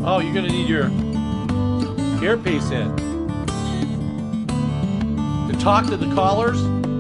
Oh, you're going to need your earpiece in. To talk to the callers?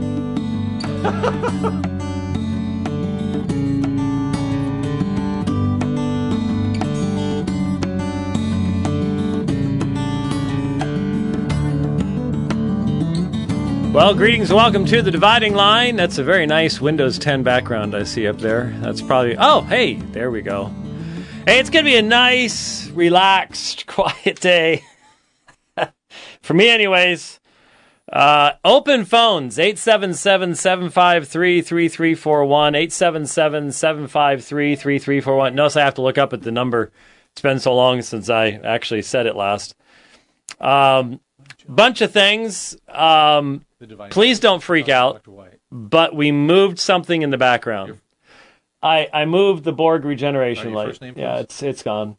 Well, greetings and welcome to The Dividing Line. That's a very nice Windows 10 background I see up there. That's probably... Oh, hey, there we go. Hey, it's going to be a nice, relaxed, quiet day. For me, anyways. Open phones, 877-753-3341, 877-753-3341. Notice I have to look up at the number. It's been so long since I actually said it last. Bunch of things. Please don't freak out, but we moved something in the background. I moved the Borg regeneration light. Yeah, it's gone.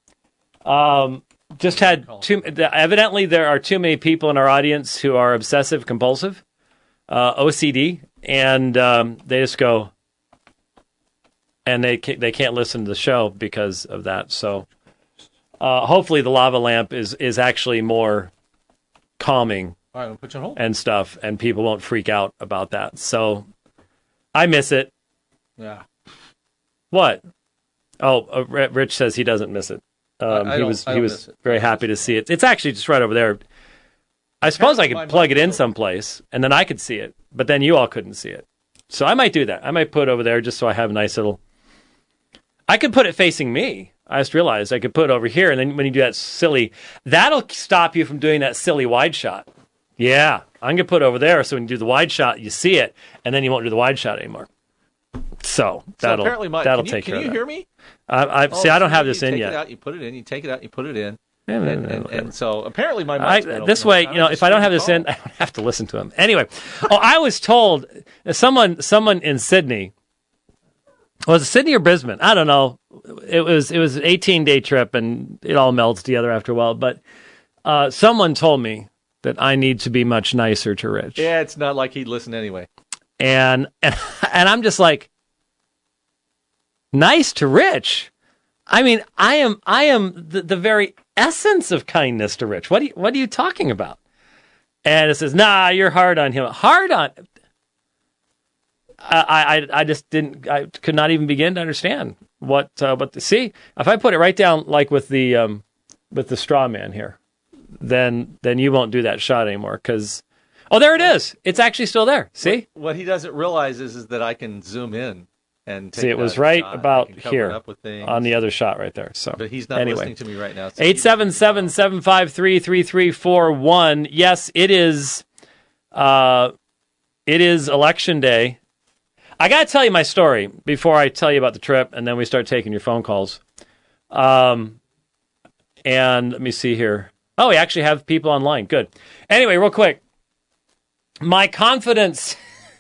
Just had evidently there are too many people in our audience who are obsessive compulsive, OCD, and they just go, and they can't listen to the show because of that. So hopefully the lava lamp is actually more calming. All right, I'll put you on hold. And stuff, and people won't freak out about that. So I miss it. Yeah. What? Oh, Rich says he doesn't miss it. He was very happy to see it. It's actually just right over there. I suppose I could plug it in someplace, and then I could see it, but then you all couldn't see it. So I might do that. I might put it over there just so I have a nice little... I could put it facing me. I just realized I could put it over here, and then when you do that silly... That'll stop you from doing that silly wide shot. Yeah, I'm going to put it over there so when you do the wide shot, you see it, and then you won't do the wide shot anymore. So that'll take care of that. Can you hear me? I don't have this in yet. You take it out, you put it in, you take it out, you put it in. And so apparently my mic's been this open way, if I don't have this in, I don't have to listen to him. Anyway, I was told someone in Sydney, was it Sydney or Brisbane? I don't know. It was an 18-day trip, and it all melts together after a while. But someone told me that I need to be much nicer to Rich. Yeah, it's not like he'd listen anyway. And I'm just like, nice to Rich. I mean, I am the very essence of kindness to Rich. What are you talking about? And it says, nah, you're hard on him. Hard on. I just didn't. I could not even begin to understand what. See, if I put it right down like with the straw man here, then you won't do that shot anymore because. Oh, there it is. It's actually still there. See? What he doesn't realize is that I can zoom in and take see. It was right shot. about here on the other shot right there. So, but he's not listening to me right now. 877-753-3341. Yes, it is. It is election day. I got to tell you my story before I tell you about the trip, and then we start taking your phone calls. And let me see here. Oh, we actually have people online. Good. Anyway, real quick. My confidence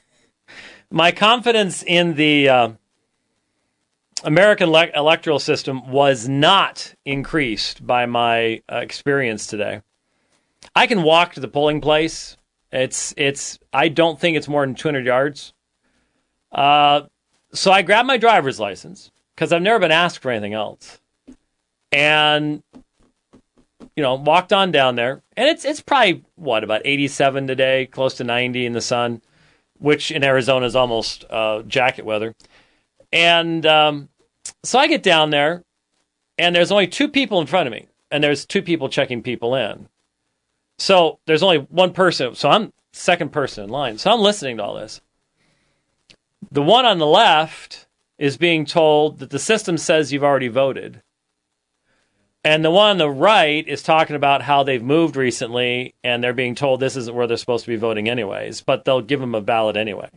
in the American electoral system was not increased by my experience today. I can walk to the polling place. I don't think it's more than 200 yards. So I grabbed my driver's license because I've never been asked for anything else, and walked on down there, and it's probably about 87 today, close to 90 in the sun, which in Arizona is almost jacket weather. And so I get down there, and there's only two people in front of me, and there's two people checking people in. So there's only one person, so I'm second person in line. So I'm listening to all this. The one on the left is being told that the system says you've already voted. And the one on the right is talking about how they've moved recently, and they're being told this isn't where they're supposed to be voting anyways, but they'll give them a ballot anyway.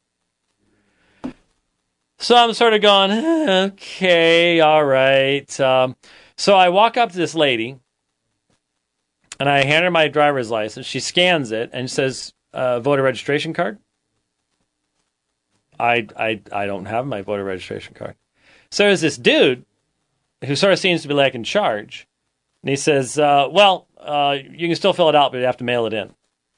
So I'm sort of going, okay, all right. So I walk up to this lady, and I hand her my driver's license. She scans it and says, voter registration card. I don't have my voter registration card. So there's this dude who sort of seems to be like in charge. And he says, you can still fill it out, but you have to mail it in.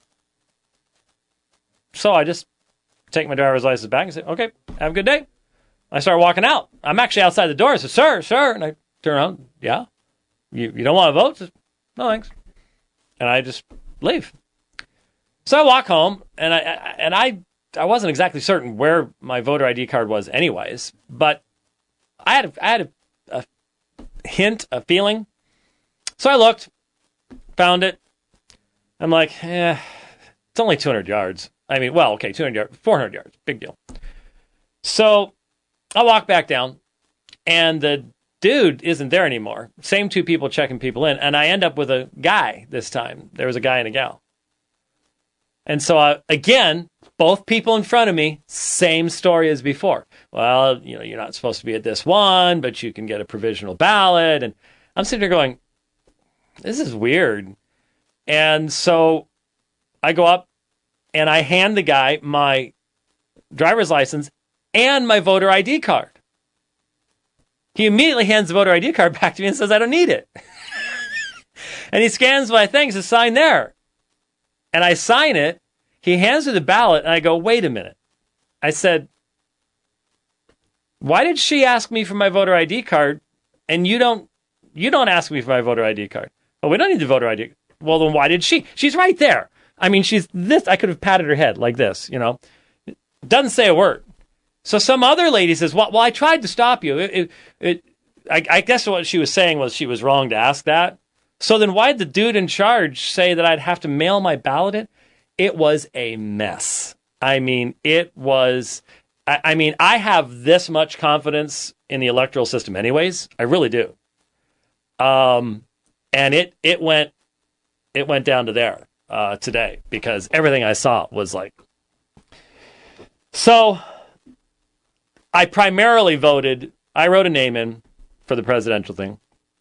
So I just take my driver's license back and say, okay, have a good day. I start walking out. I'm actually outside the door. I said, sir. And I turn around. Yeah. You don't want to vote? No, thanks. And I just leave. So I walk home, and I wasn't exactly certain where my voter ID card was anyways, but I had a hint, a feeling. So I looked, found it. I'm like, it's only 200 yards. I mean, well, okay, 200 yards, 400 yards, big deal. So I walk back down, and the dude isn't there anymore. Same two people checking people in, and I end up with a guy this time. There was a guy and a gal. And so, again, both people in front of me, same story as before. Well, you're not supposed to be at this one, but you can get a provisional ballot. And I'm sitting there going, this is weird. And so I go up and I hand the guy my driver's license and my voter ID card. He immediately hands the voter ID card back to me and says, I don't need it. And he scans my thing, says, sign there. And I sign it. He hands me the ballot, and I go, wait a minute. I said, why did she ask me for my voter ID card, and you don't ask me for my voter ID card? Oh, we don't need the voter ID. Well, then why did she? She's right there. I mean, she's this. I could have patted her head like this, Doesn't say a word. So some other lady says, well, I tried to stop you. I guess what she was saying was she was wrong to ask that. So then why did the dude in charge say that I'd have to mail my ballot in? It was a mess. I mean, it was... I have this much confidence in the electoral system anyways. I really do. And it went down to there today because everything I saw was like... So I primarily voted... I wrote a name in for the presidential thing.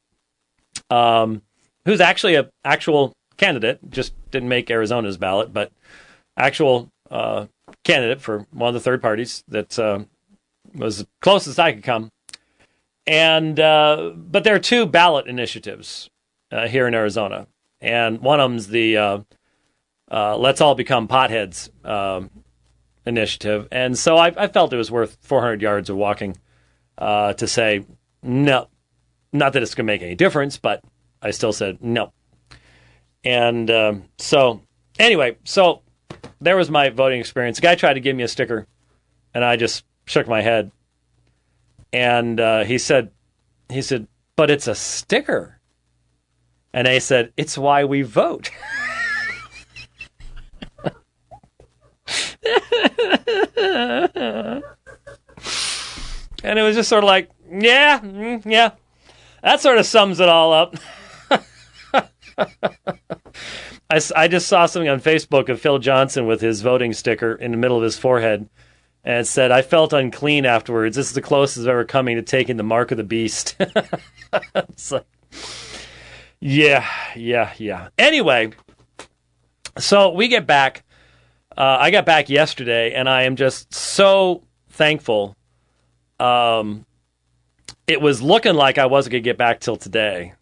Who's actually an actual candidate, just didn't make Arizona's ballot, but actual candidate for one of the third parties that was the closest I could come. And but there are two ballot initiatives here in Arizona, and one of them's the Let's All Become Potheads initiative. And so I felt it was worth 400 yards of walking to say, no, not that it's going to make any difference, but I still said no. And so anyway, so there was my voting experience. The guy tried to give me a sticker, and I just shook my head. And he said, but it's a sticker. And I said, it's why we vote. And it was just sort of like, yeah. That sort of sums it all up. I just saw something on Facebook of Phil Johnson with his voting sticker in the middle of his forehead. And it said, I felt unclean afterwards. This is the closest I've ever coming to taking the mark of the beast. It's like, yeah. Anyway, so we get back. I got back yesterday, and I am just so thankful. It was looking like I wasn't going to get back till today.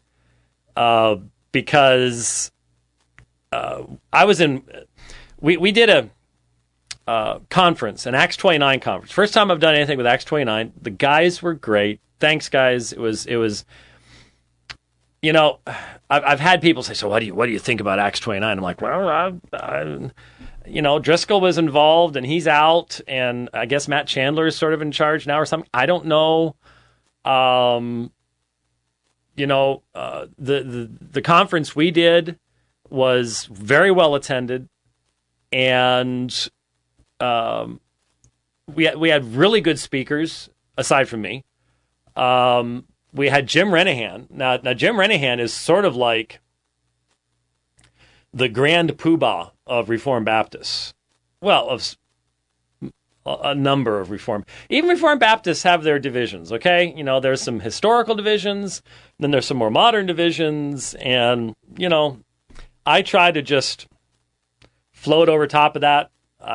Because I was in... We did a conference, an Acts 29 conference. First time I've done anything with Acts 29. The guys were great. Thanks, guys. It was. I've had people say, so what do you think about Acts 29? I'm like, well, Driscoll was involved and he's out, and I guess Matt Chandler is sort of in charge now or something. I don't know. The conference we did was very well attended, and we had really good speakers aside from me. We had Jim Renihan. Now Jim Renihan is sort of like the grand poobah of Reformed Baptists. Well, of a number of even Reformed Baptists have their divisions, okay? There's some historical divisions, then there's some more modern divisions, and, I try to just float over top of that.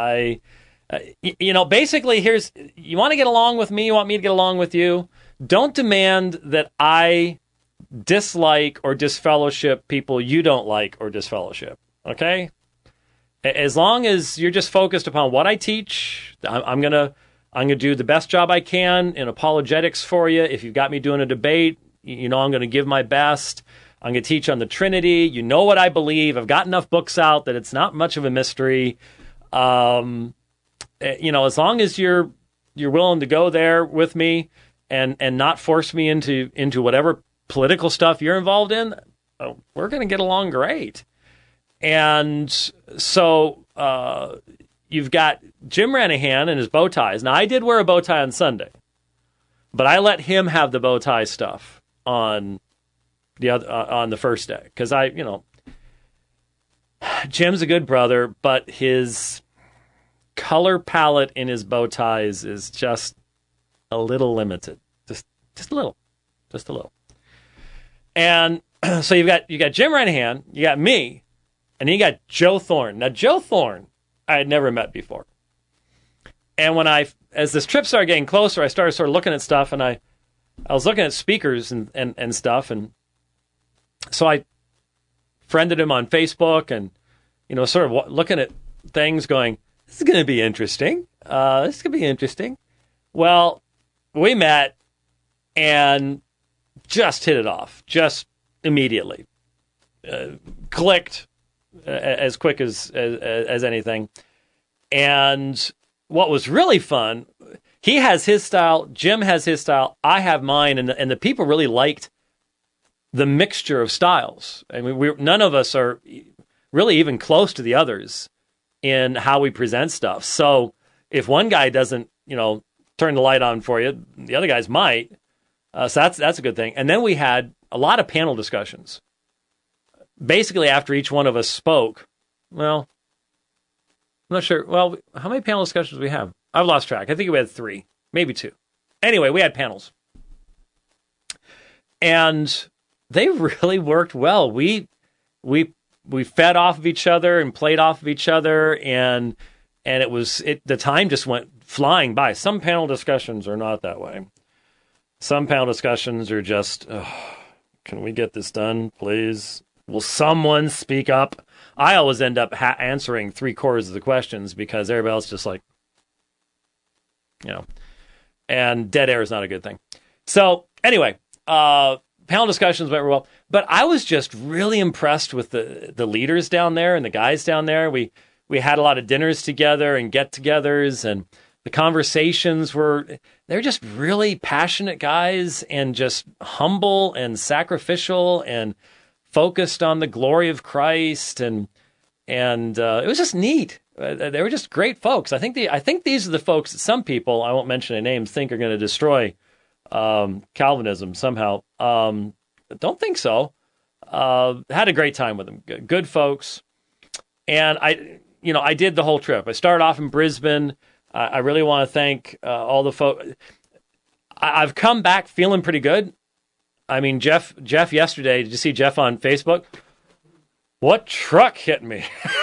Basically, you want to get along with me, you want me to get along with you. Don't demand that I dislike or disfellowship people you don't like or disfellowship, okay? As long as you're just focused upon what I teach, I'm gonna do the best job I can in apologetics for you. If you've got me doing a debate, You know I'm going to give my best. I'm going to teach on the Trinity. You know what I believe. I've got enough books out that it's not much of a mystery. You know, as long as you're willing to go there with me and not force me into whatever political stuff you're involved in, we're going to get along great. And so you've got Jim Ranahan and his bow ties. Now, I did wear a bow tie on Sunday, but I let him have the bow tie stuff on the first day, because Jim's a good brother, but his color palette in his bow ties is just a little limited, just a little. And so you got Jim Ranahan, you got me, and then you got Joe Thorne. Now, Joe Thorne, I had never met before. And as this trip started getting closer, I started sort of looking at stuff, and I was looking at speakers and stuff, and so I friended him on Facebook, and sort of looking at things, going, "This is going to be interesting. This could be interesting." Well, we met and just hit it off, just immediately, clicked as quick as anything. And what was really fun, he has his style, Jim has his style, I have mine, and the people really liked the mixture of styles. I mean, none of us are really even close to the others in how we present stuff. So if one guy doesn't, turn the light on for you, the other guys might. So that's a good thing. And then we had a lot of panel discussions. Basically, after each one of us spoke, well, I'm not sure. Well, how many panel discussions do we have? I've lost track. I think we had 3, maybe 2. Anyway, we had panels. And they really worked well. We fed off of each other and played off of each other, and the time just went flying by. Some panel discussions are not that way. Some panel discussions are just, can we get this done, please? Will someone speak up? I always end up answering 3/4 of the questions because everybody else just like, and dead air is not a good thing. So anyway, panel discussions went well, but I was just really impressed with the leaders down there and the guys down there. We had a lot of dinners together and get-togethers, and the conversations they're just really passionate guys and just humble and sacrificial and focused on the glory of Christ, and it was just neat. They were just great folks. I think these are the folks that some people, I won't mention their names, think are going to destroy Calvinism somehow. Don't think so. Had a great time with them. Good folks. And I did the whole trip. I started off in Brisbane. I really want to thank all the folks. I've come back feeling pretty good. I mean, Jeff yesterday, did you see Jeff on Facebook? What truck hit me?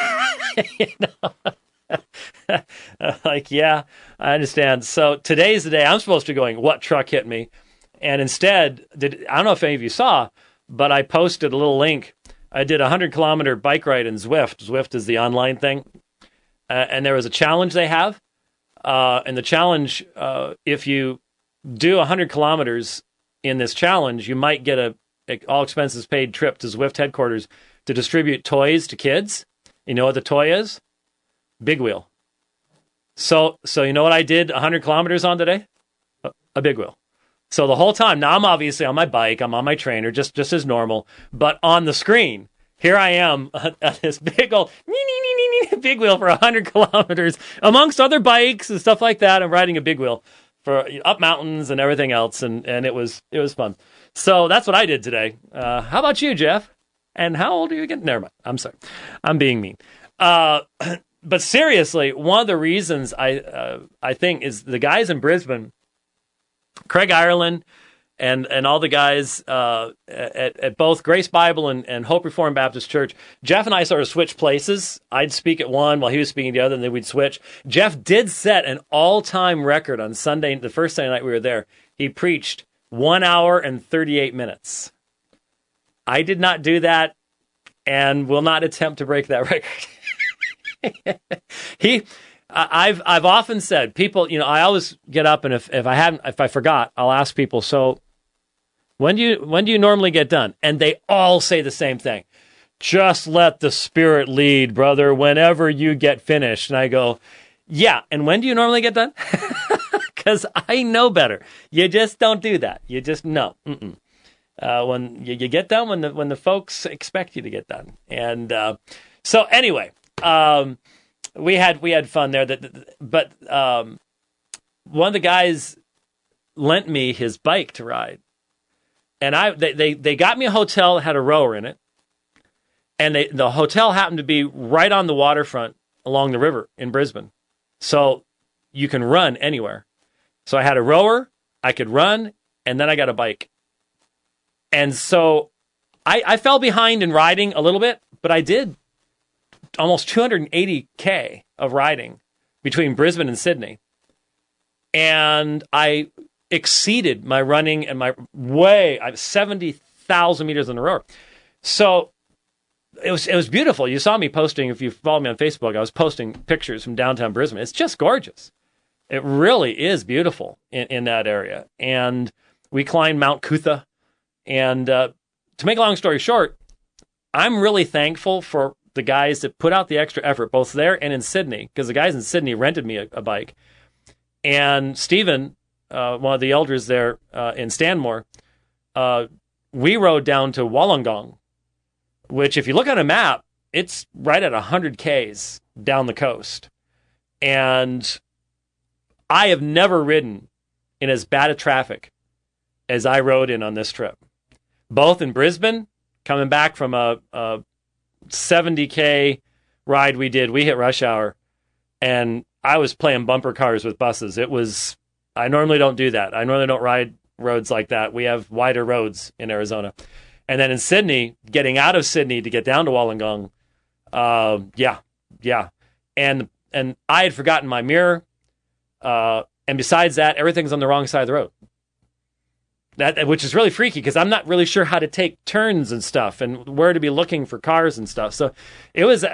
Yeah, I understand. So today's the day I'm supposed to be going, what truck hit me? And instead, I don't know if any of you saw, but I posted a little link. I did a 100-kilometer bike ride in Zwift. Zwift is the online thing. And there was a challenge they have. And the challenge, if you do 100 kilometers in this challenge, you might get a all expenses paid trip to Zwift headquarters to distribute toys to kids. You know what the toy is? Big wheel. So you know what I did 100 kilometers on today? A big wheel. So the whole time, now I'm obviously on my bike, I'm on my trainer, just as normal, but on the screen, here I am at this big old big wheel for 100 kilometers amongst other bikes and stuff like that. I'm riding a big wheel for up mountains and everything else, and it was fun. So that's what I did today. How about you, Jeff? And how old are you again? Never mind. I'm sorry. I'm being mean. But seriously, one of the reasons I think is the guys in Brisbane, Craig Ireland, and all the guys at both Grace Bible and Hope Reformed Baptist Church. Jeff and I sort of switched places. I'd speak at one while he was speaking at the other, and then we'd switch. Jeff did set an all-time record on Sunday, the first Sunday night we were there. He preached 1 hour and 38 minutes. I did not do that and will not attempt to break that record. I've often said, people, I always get up, and if I forgot, I'll ask people, so When do you normally get done? And they all say the same thing. Just let the Spirit lead, brother, whenever you get finished. And I go, yeah, and when do you normally get done? Because I know better. You just don't do that. You just, no. When you get done when the folks expect you to get done. And so anyway, we had fun there. But one of the guys lent me his bike to ride. And they got me a hotel that had a rower in it. And the hotel happened to be right on the waterfront along the river in Brisbane. So you can run anywhere. So I had a rower, I could run, and then I got a bike. And so I fell behind in riding a little bit, but I did almost 280K of riding between Brisbane and Sydney. And I exceeded my running and I was 70,000 meters on the rower. So it was beautiful. You saw me posting, if you follow me on Facebook, I was posting pictures from downtown Brisbane. It's just gorgeous. It really is beautiful in that area. And we climbed Mount Cootha. And to make a long story short, I'm really thankful for the guys that put out the extra effort, both there and in Sydney, because the guys in Sydney rented me a bike. And Stephen, one of the elders there in Stanmore, we rode down to Wollongong, which if you look on a map, it's right at 100 Ks down the coast. And I have never ridden in as bad a traffic as I rode in on this trip. Both in Brisbane, coming back from a 70K ride we did. We hit rush hour, and I was playing bumper cars with buses. I normally don't do that. I normally don't ride roads like that. We have wider roads in Arizona. And then in Sydney, getting out of Sydney to get down to Wollongong, yeah. And I had forgotten my mirror. And besides that, everything's on the wrong side of the road. Which is really freaky because I'm not really sure how to take turns and stuff and where to be looking for cars and stuff. So it was,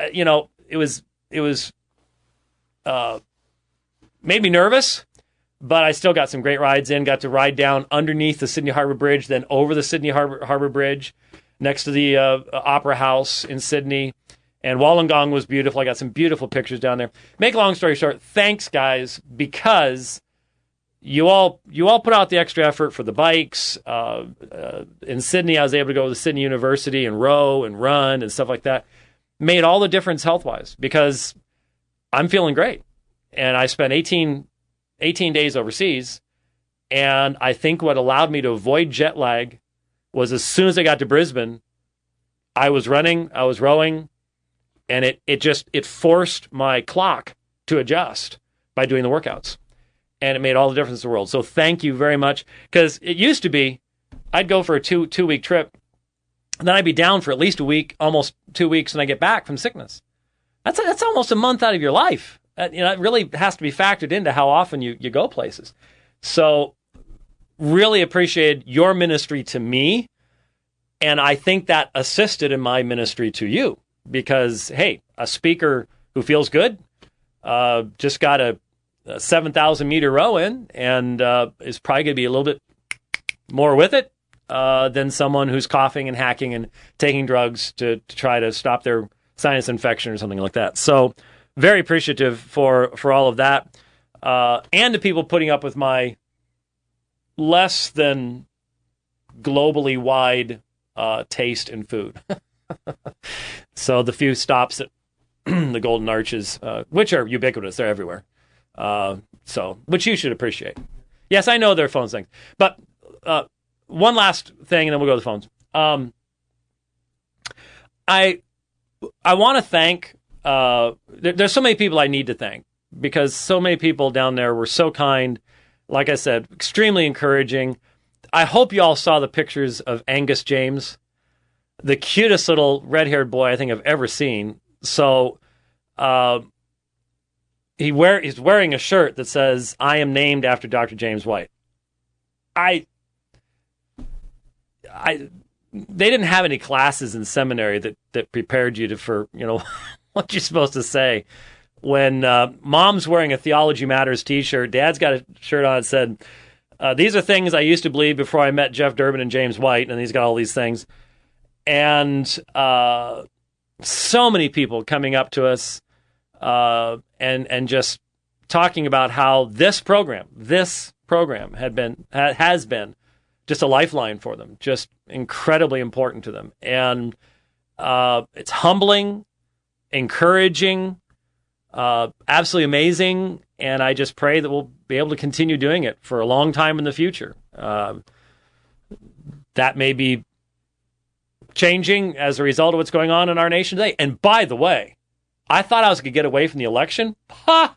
made me nervous, but I still got some great rides in. Got to ride down underneath the Sydney Harbour Bridge, then over the Sydney Harbour Bridge next to the Opera House in Sydney. And Wollongong was beautiful. I got some beautiful pictures down there. Make a long story short, thanks, guys, because you all put out the extra effort for the bikes. In Sydney, I was able to go to Sydney University and row and run and stuff like that. Made all the difference health-wise because I'm feeling great. And I spent 18 days overseas. And I think what allowed me to avoid jet lag was as soon as I got to Brisbane, I was running, I was rowing, and it forced my clock to adjust by doing the workouts. And it made all the difference in the world. So thank you very much. Because it used to be, I'd go for a two-week trip, and then I'd be down for at least a week, almost 2 weeks, and I get back from sickness. That's almost a month out of your life. It really has to be factored into how often you go places. So really appreciate your ministry to me, and I think that assisted in my ministry to you. Because, hey, a speaker who feels good just got a 7,000 meter row in and is probably going to be a little bit more with it than someone who's coughing and hacking and taking drugs to try to stop their sinus infection or something like that. So very appreciative for all of that. And the people putting up with my less than globally wide taste in food. So the few stops at the Golden Arches, which are ubiquitous, they're everywhere. Which you should appreciate. Yes, I know there are phone things, but one last thing, and then we'll go to the phones. I want to thank. There's so many people I need to thank because so many people down there were so kind. Like I said, extremely encouraging. I hope you all saw the pictures of Angus James, the cutest little red-haired boy I think I've ever seen. So. He's wearing a shirt that says, "I am named after Dr. James White." They didn't have any classes in seminary that prepared you for what you're supposed to say. When mom's wearing a Theology Matters t-shirt, dad's got a shirt on that said, These are things I used to believe before I met Jeff Durbin and James White, and he's got all these things. And so many people coming up to us and just talking about how this program has been just a lifeline for them, just incredibly important to them. And it's humbling, encouraging, absolutely amazing. And I just pray that we'll be able to continue doing it for a long time in the future. That may be changing as a result of what's going on in our nation today. And by the way, I thought I was going to get away from the election. Ha!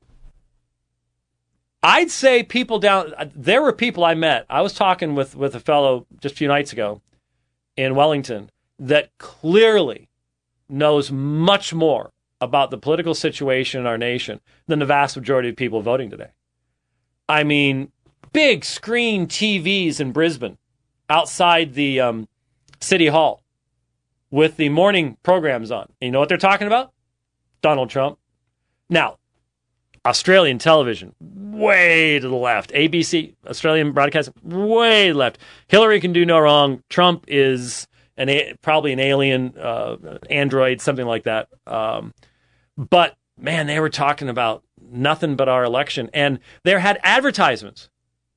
I'd say there were people I met. I was talking with a fellow just a few nights ago in Wellington that clearly knows much more about the political situation in our nation than the vast majority of people voting today. I mean, big screen TVs in Brisbane outside the City Hall with the morning programs on. And you know what they're talking about? Donald Trump. Now, Australian television, way to the left. ABC, Australian broadcasting, way to the left. Hillary can do no wrong. Trump is probably an alien, android, something like that. But, man, they were talking about nothing but our election. And they had advertisements.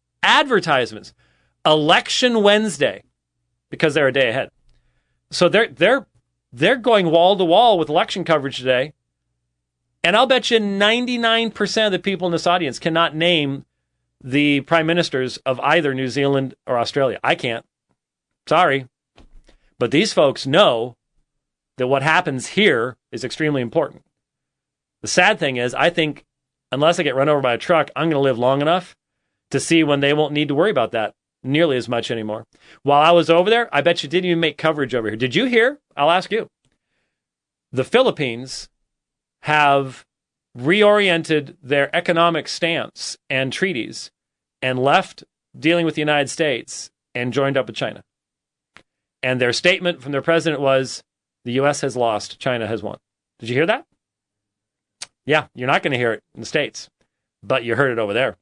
Election Wednesday, because they're a day ahead. So they're going wall to wall with election coverage today. And I'll bet you 99% of the people in this audience cannot name the prime ministers of either New Zealand or Australia. I can't. Sorry. But these folks know that what happens here is extremely important. The sad thing is, I think unless I get run over by a truck, I'm going to live long enough to see when they won't need to worry about that nearly as much anymore. While I was over there, I bet you didn't even make coverage over here. Did you hear? I'll ask you. The Philippines have reoriented their economic stance and treaties and left dealing with the United States and joined up with China. And their statement from their president was, the U.S. has lost, China has won. Did you hear that? Yeah, you're not going to hear it in the States, but you heard it over there.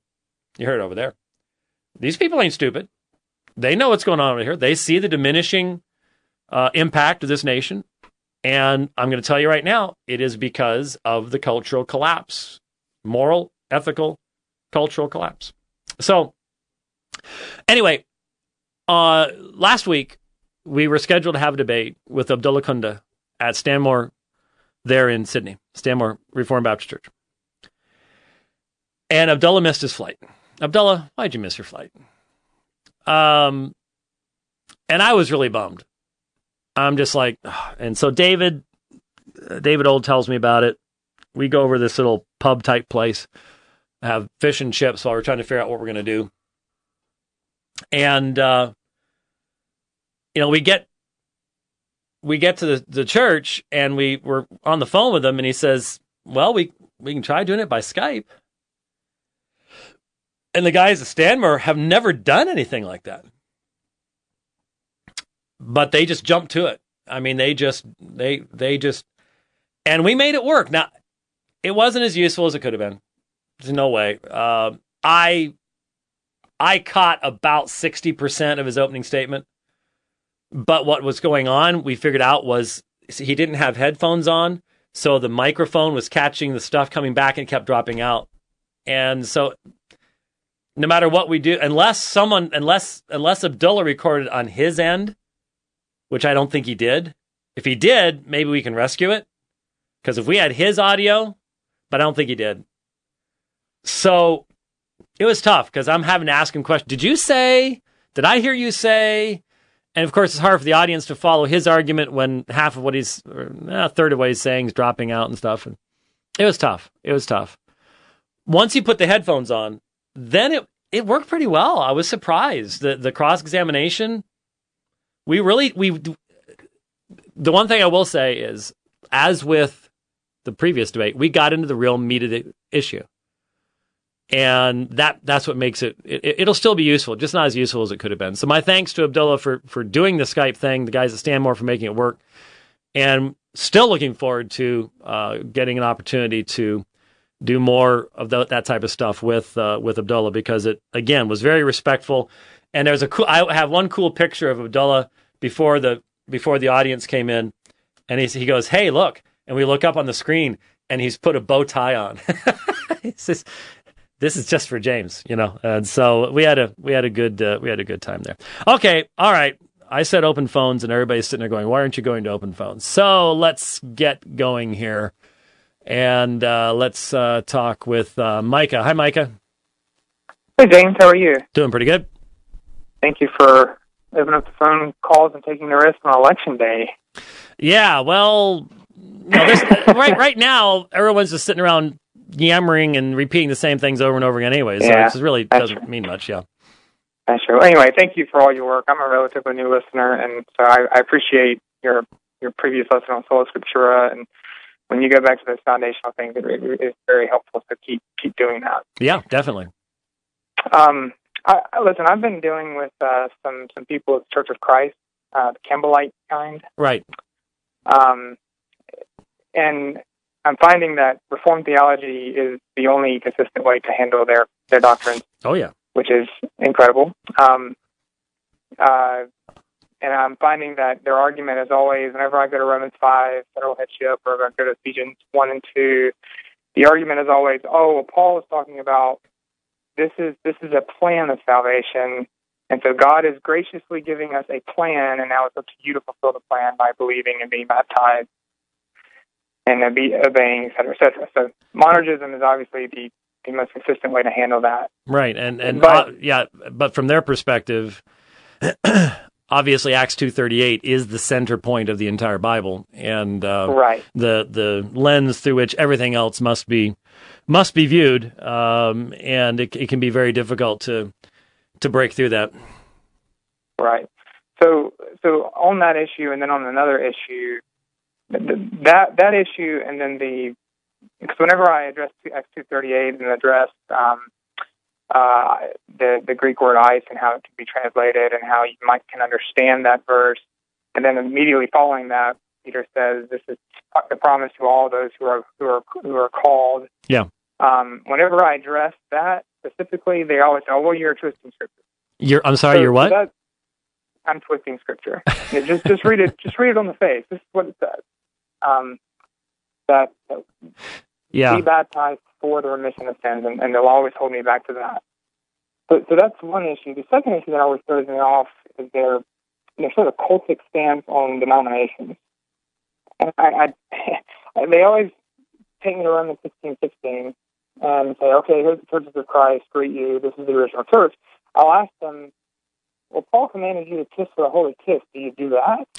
These people ain't stupid. They know what's going on over here. They see the diminishing impact of this nation. And I'm going to tell you right now, it is because of the cultural collapse, moral, ethical, cultural collapse. So anyway, last week, we were scheduled to have a debate with Abdullah Kunda at Stanmore there in Sydney, Stanmore Reformed Baptist Church. And Abdullah missed his flight. Abdullah, why'd you miss your flight? And I was really bummed. I'm just like, ugh. And so David Old tells me about it. We go over this little pub type place, have fish and chips while we're trying to figure out what we're going to do. And, we get to the church and we were on the phone with him and he says, well, we can try doing it by Skype. And the guys at Stanmore have never done anything like that. But they just jumped to it. I mean, they just, and we made it work. Now, it wasn't as useful as it could have been. There's no way. I caught about 60% of his opening statement. But what was going on, we figured out, was he didn't have headphones on. So the microphone was catching the stuff coming back and kept dropping out. And so no matter what we do, unless Abdullah recorded on his end, which I don't think he did. If he did, maybe we can rescue it. Because if we had his audio, but I don't think he did. So it was tough because I'm having to ask him questions. Did you say? Did I hear you say? And of course, it's hard for the audience to follow his argument when half of what a third of what he's saying is dropping out and stuff. And it was tough. Once he put the headphones on, then it worked pretty well. I was surprised. The cross-examination, the one thing I will say is, as with the previous debate, we got into the real meat of the issue. And that's what makes it'll still be useful, just not as useful as it could have been. So my thanks to Abdullah for doing the Skype thing, the guys at Stanmore for making it work, and still looking forward to getting an opportunity to do more of that type of stuff with Abdullah, because it, again, was very respectful. And there's I have one cool picture of Abdullah before the audience came in, and he goes, "Hey, look!" And we look up on the screen, and he's put a bow tie on. He says, "This is just for James," And so we had a good time there. Okay, all right. I said open phones, and everybody's sitting there going, "Why aren't you going to open phones?" So let's get going here, and let's talk with Micah. Hi, Micah. Hey, James. How are you? Doing pretty good. Thank you for opening up the phone calls and taking the risk on Election Day. Yeah, well, right now, everyone's just sitting around yammering and repeating the same things over and over again anyway, so it really doesn't mean much, yeah. That's true. Anyway, thank you for all your work. I'm a relatively new listener, and so I appreciate your previous lesson on Sola Scriptura, and when you go back to those foundational things, it is very helpful, so keep doing that. Yeah, definitely. Listen, I've been dealing with some people at the Church of Christ, the Campbellite kind. Right. And I'm finding that Reformed theology is the only consistent way to handle their doctrines. Oh, yeah. Which is incredible. And I'm finding that their argument is always, whenever I go to Romans 5, federal headship, or if I go to Ephesians 1 and 2, the argument is always, Paul is talking about this is a plan of salvation, and so God is graciously giving us a plan, and now it's up to you to fulfill the plan by believing and being baptized and obeying, et cetera, et cetera. So monergism is obviously the most consistent way to handle that. Right, but from their perspective, obviously Acts 2:38 is the center point of the entire Bible, and the lens through which everything else must be viewed, and it can be very difficult to break through that. Right. So on that issue, and then on another issue, that issue, and then because whenever I address Acts 2:38 and address the Greek word ice and how it can be translated and how you can understand that verse, and then immediately following that, Peter says, "This is the promise to all those who are called." Yeah. Whenever I address that specifically, they always say, "Oh, well, you're twisting Scripture." I'm sorry, you're what? I'm twisting Scripture. just read it. Just read it on the face. This is what it says. That be baptized for the remission of sins, and they'll always hold me back to that. So that's one issue. The second issue that always throws me off is their sort of cultic stance on denominations. And they always take me to Romans 16:16 and say, "Okay, here's the churches of Christ, greet you. This is the original church." I'll ask them, "Well, Paul commanded you to kiss for a holy kiss. Do you do that?"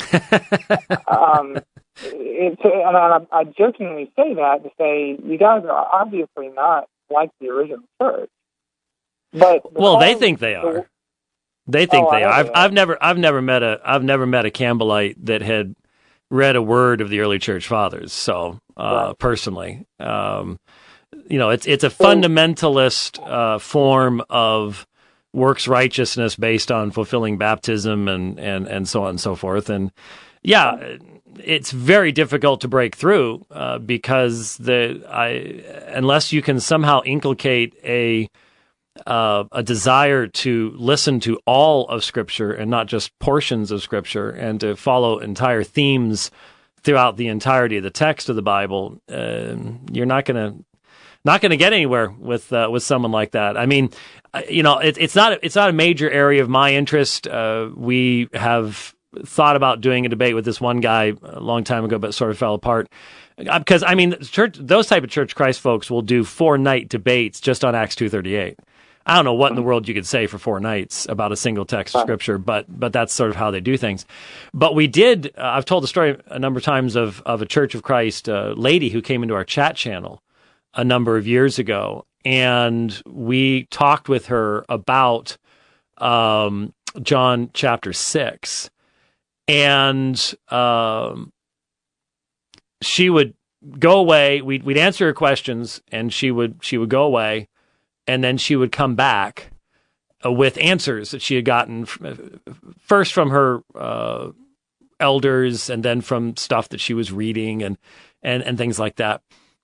And I jokingly say that to say, you guys are obviously not like the original church. But they think they are. They think they are. I've never met a Campbellite that had read a word of the early church fathers. So personally, it's a fundamentalist form of works righteousness based on fulfilling baptism and so on and so forth. And it's very difficult to break through because unless you can somehow inculcate a desire to listen to all of Scripture and not just portions of Scripture, and to follow entire themes throughout the entirety of the text of the Bible, you're not going to get anywhere with someone like that. I mean, it's not a major area of my interest. We have thought about doing a debate with this one guy a long time ago, but sort of fell apart. Because, I mean, those type of Church Christ folks will do 4-night debates just on Acts 2:38. I don't know what in the world you could say for 4 nights about a single text of Scripture, but that's sort of how they do things. But we did, I've told the story a number of times of a Church of Christ lady who came into our chat channel a number of years ago, and we talked with her about John chapter 6. And she would go away. We'd answer her questions, and she would go away, and then she would come back with answers that she had gotten first from her elders, and then from stuff that she was reading and things like that.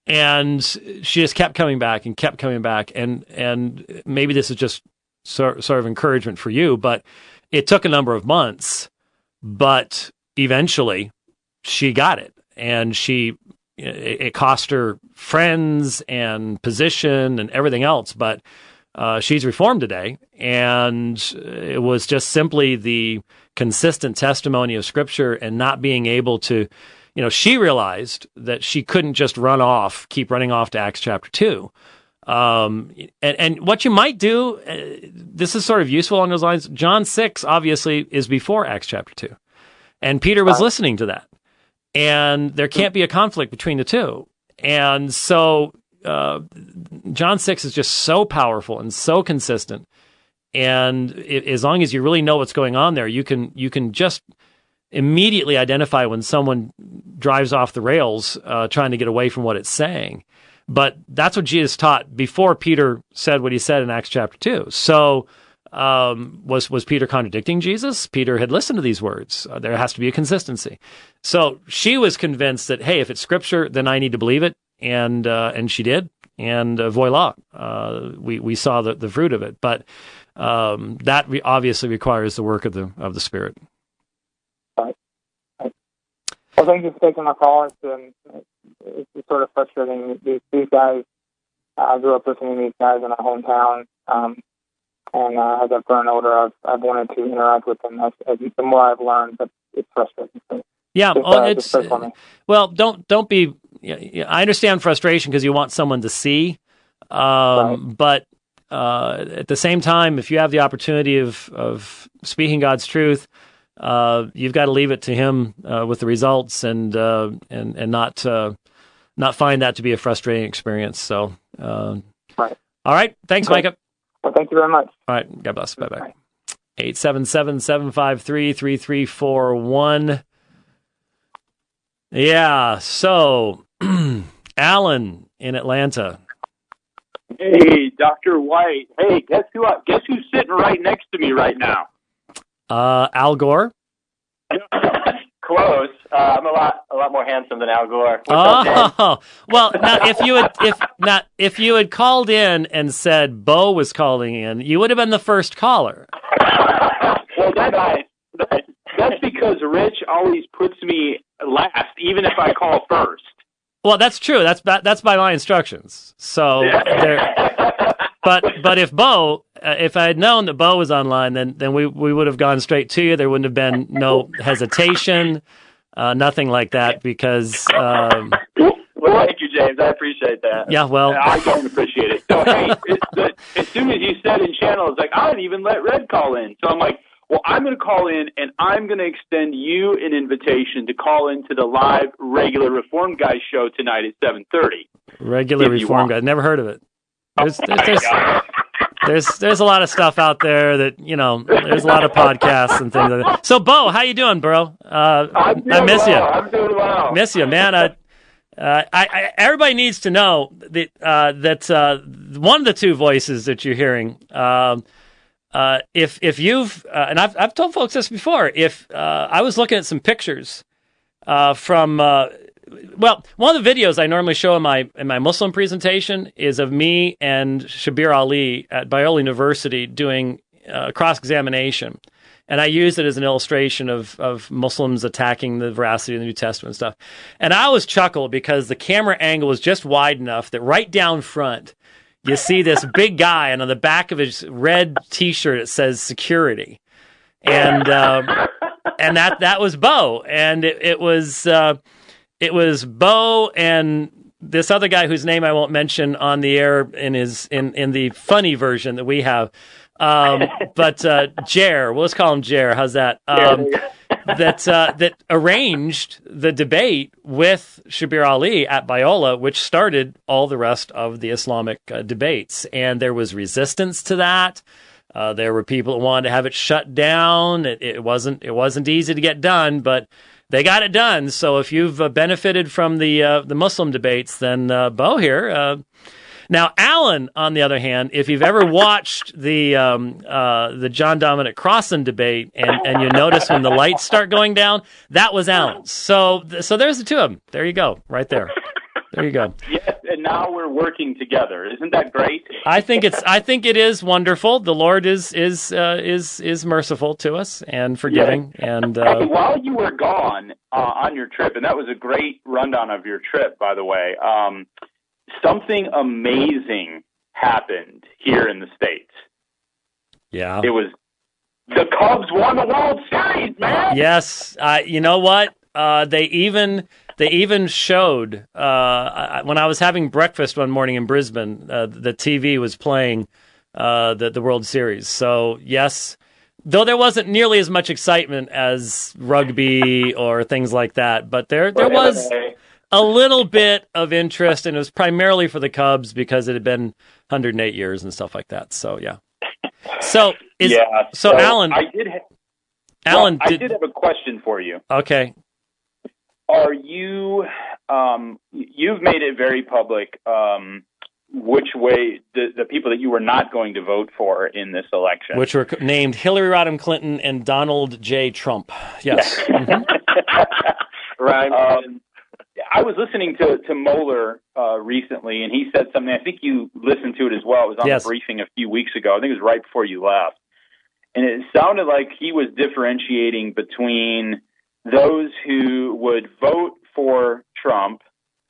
And she just kept coming back and kept coming back. And maybe this is just sort of encouragement for you, but it took a number of months, but eventually she got it. And it cost her friends and position and everything else, but she's reformed today. And it was just simply the consistent testimony of Scripture and not being able to, she realized that she couldn't just keep running off to Acts chapter 2. And what you might do, this is sort of useful along those lines. John 6 obviously is before Acts chapter 2. And Peter was listening to that. And there can't be a conflict between the two. And so John 6 is just so powerful and so consistent. And as long as you really know what's going on there, you can just immediately identify when someone drives off the rails trying to get away from what it's saying. But that's what Jesus taught before Peter said what he said in Acts chapter 2. So was Peter contradicting Jesus? Peter had listened to these words. There has to be a consistency. So she was convinced that, hey, if it's Scripture, then I need to believe it. And she did. And voila, we saw the fruit of it. But that obviously requires the work of the Spirit. Right. Well, thank you for taking my call. It's sort of frustrating. These guys, I grew up listening to these guys in our hometown, and as I've grown older, I've wanted to interact with them. The more I've learned, but it's frustrating. So yeah, well, don't be. I understand frustration because you want someone to see, right. But at the same time, if you have the opportunity of speaking God's truth, you've got to leave it to Him with the results, and not find that to be a frustrating experience. So, right. All right. Thanks, okay. Micah. Well, thank you very much. All right. God bless. Bye-bye. 877-753-3341. Yeah. So, Alan in Atlanta. Hey, Dr. White. Hey, guess who's sitting right next to me right now? Al Gore. Close. I'm a lot more handsome than Al Gore. Well, now if you had called in and said Bo was calling in, you would have been the first caller. Well, that's because Rich always puts me last, even if I call first. Well, that's true. That's by my instructions. So, but if I had known that Bo was online, then we would have gone straight to you. There wouldn't have been no hesitation, nothing like that. Because well, thank you, James. I appreciate that. Yeah, well, I don't appreciate it. So hey, as soon as you said in channel, it's like I didn't even let Red call in. So I'm like, well, I'm going to call in, and I'm going to extend you an invitation to call into the live regular Reformed Guys show tonight at 7:30. Regular Reformed Guys, never heard of it. There's a lot of stuff out there that there's a lot of podcasts and things like that. So, Bo, how you doing, bro? I miss you. I'm doing well. Miss you, man. Everybody needs to know that one of the two voices that you're hearing. If you've and I've told folks this before, if I was looking at some pictures from one of the videos I normally show in my Muslim presentation is of me and Shabir Ali at Biola University doing cross-examination, and I use it as an illustration of Muslims attacking the veracity of the New Testament and stuff. And I always chuckle because the camera angle was just wide enough that right down front you see this big guy, and on the back of his red T-shirt it says security, and that was Bo, and it was Bo and this other guy whose name I won't mention on the air in the funny version that we have, but Jer, we'll just call him Jer. How's that? That arranged the debate with Shabir Ali at Biola, which started all the rest of the Islamic debates. And there was resistance to that. There were people that wanted to have it shut down. It wasn't easy to get done, but they got it done. So if you've benefited from the Muslim debates, then Bo here. Now, Alan, on the other hand, if you've ever watched the John Dominic Crossan debate and you notice when the lights start going down, that was Alan's. So there's the two of them. There you go, right there. There you go. Yes, and now we're working together. Isn't that great? I think it is wonderful. The Lord is merciful to us and forgiving. Yes. And hey, while you were gone on your trip, and that was a great rundown of your trip, by the way, something amazing happened here in the States. Yeah. It was the Cubs won the World Series, man. Yes. You know what? They even showed, when I was having breakfast one morning in Brisbane, the TV was playing the World Series. So, yes, though there wasn't nearly as much excitement as rugby or things like that, but there was a little bit of interest, and it was primarily for the Cubs because it had been 108 years and stuff like that. So, yeah. So, Alan... I did have a question for you. Okay. Are you, you've made it very public which way the people that you were not going to vote for in this election. Which were named Hillary Rodham Clinton and Donald J. Trump. Yes. Mm-hmm. Right. I was listening to Moeller recently, and he said something. I think you listened to it as well. It was on the briefing a few weeks ago. I think it was right before you left. And it sounded like he was differentiating between those who would vote for Trump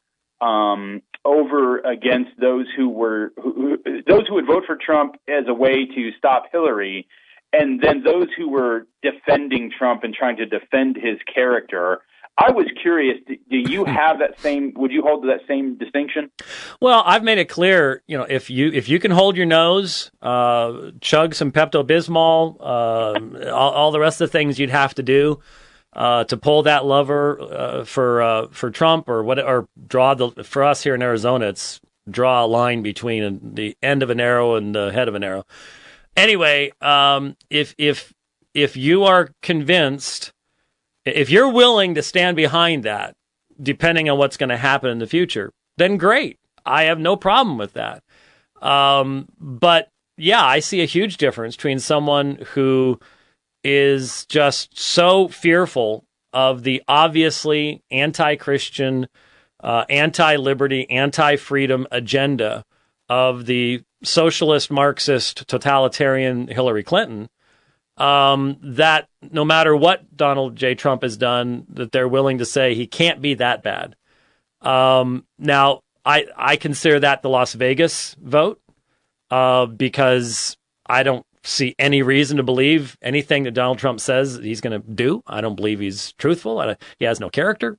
over against those who would vote for Trump as a way to stop Hillary, and then those who were defending Trump and trying to defend his character. I was curious, do you have that same, would you hold to that same distinction? Well, I've made it clear, if you can hold your nose, chug some Pepto-Bismol, all the rest of the things you'd have to do to pull that lever for Trump or draw for us here in Arizona, it's draw a line between the end of an arrow and the head of an arrow. Anyway, if you are convinced, if you're willing to stand behind that, depending on what's going to happen in the future, then great. I have no problem with that. But yeah, I see a huge difference between someone who is just so fearful of the obviously anti-Christian, anti-liberty, anti-freedom agenda of the socialist, Marxist, totalitarian Hillary Clinton, that no matter what Donald J. Trump has done, that they're willing to say he can't be that bad. Now, I consider that the Las Vegas vote because I don't see any reason to believe anything that Donald Trump says he's going to do. I don't believe he's truthful. He has no character.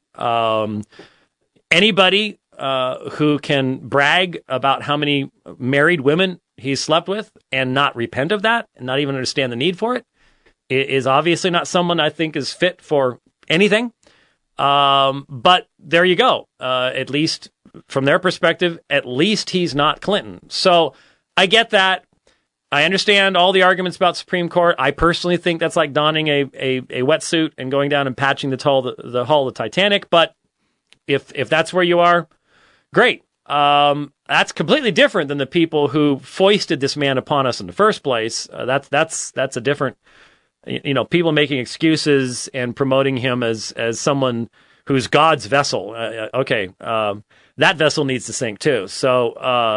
Anybody who can brag about how many married women he's slept with and not repent of that and not even understand the need for it is obviously not someone I think is fit for anything. But there you go. At least from their perspective, at least he's not Clinton. So I get that. I understand all the arguments about Supreme Court. I personally think that's like donning a wetsuit and going down and patching the hull of the Titanic. But if that's where you are, great. That's completely different than the people who foisted this man upon us in the first place. That's a different, people making excuses and promoting him as someone who's God's vessel. That vessel needs to sink too. So,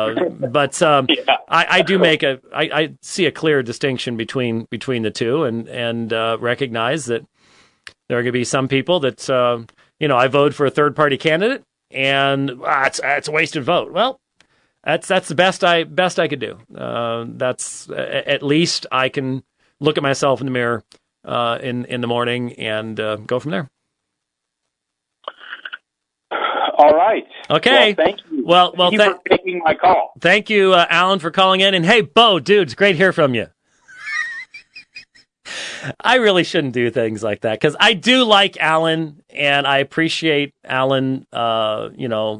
I do I see a clear distinction between the two, and recognize that there are going to be some people that I voted for a third party candidate, and it's a wasted vote. Well, that's the best I could do. That's at least I can look at myself in the mirror in the morning and go from there. All right. Okay. Well, thank you. Well, thank you for taking my call. Thank you, Alan, for calling in. And hey, Bo, dude, it's great to hear from you. I really shouldn't do things like that because I do like Alan, and I appreciate Alan, calling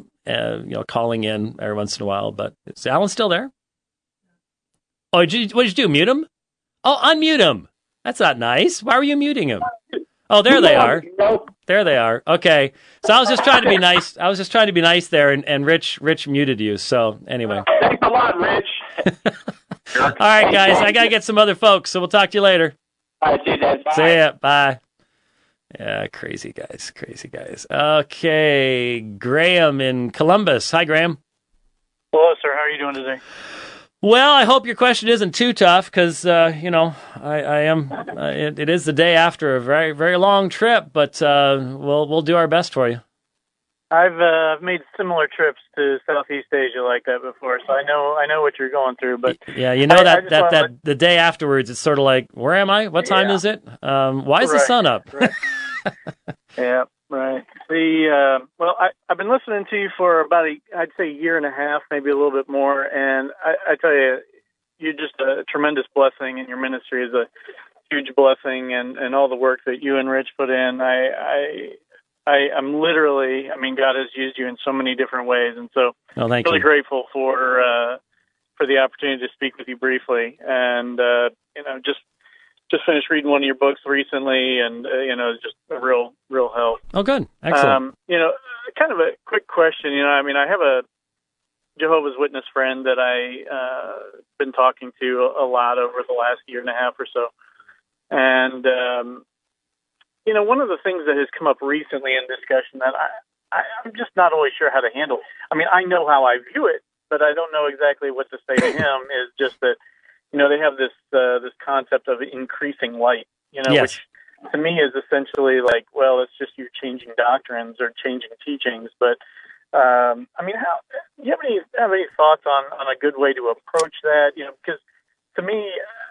in every once in a while. But is Alan still there? Oh, what did you do? Mute him? Oh, unmute him. That's not nice. Why were you muting him? Oh, there they are. There they are. Okay. So I was just trying to be nice. There, and Rich muted you. So anyway. Thanks a lot, Rich. All right, guys. I got to get some other folks, so we'll talk to you later. All right, see you guys. Bye. See ya. Bye. Yeah, crazy guys. Okay. Graham in Columbus. Hi, Graham. Hello, sir. How are you doing today? Well, I hope your question isn't too tough because, I am. It is the day after a very, very long trip, but we'll do our best for you. I've made similar trips to Southeast Asia like that before, so I know what you're going through. But yeah, that the day afterwards, it's sort of like, where am I? What time is it? Why is the sun up? Right. Yeah, right. I've been listening to you for about I'd say a year and a half, maybe a little bit more, and I tell you, you're just a tremendous blessing, and your ministry is a huge blessing, and all the work that you and Rich put in. I'm literally, God has used you in so many different ways, and so I'm really grateful for the opportunity to speak with you briefly. And just finished reading one of your books recently, and it's just a real help. Oh, good, excellent. Kind of a quick question. I have a Jehovah's Witness friend that I been talking to a lot over the last year and a half or so, and one of the things that has come up recently in discussion that I'm just not always sure how to handle. I know how I view it, but I don't know exactly what to say to him. Is just that they have this concept of increasing light, yes. Which to me is essentially like, well, it's just you're changing doctrines or changing teachings. But how do you have any thoughts on a good way to approach that? Because to me,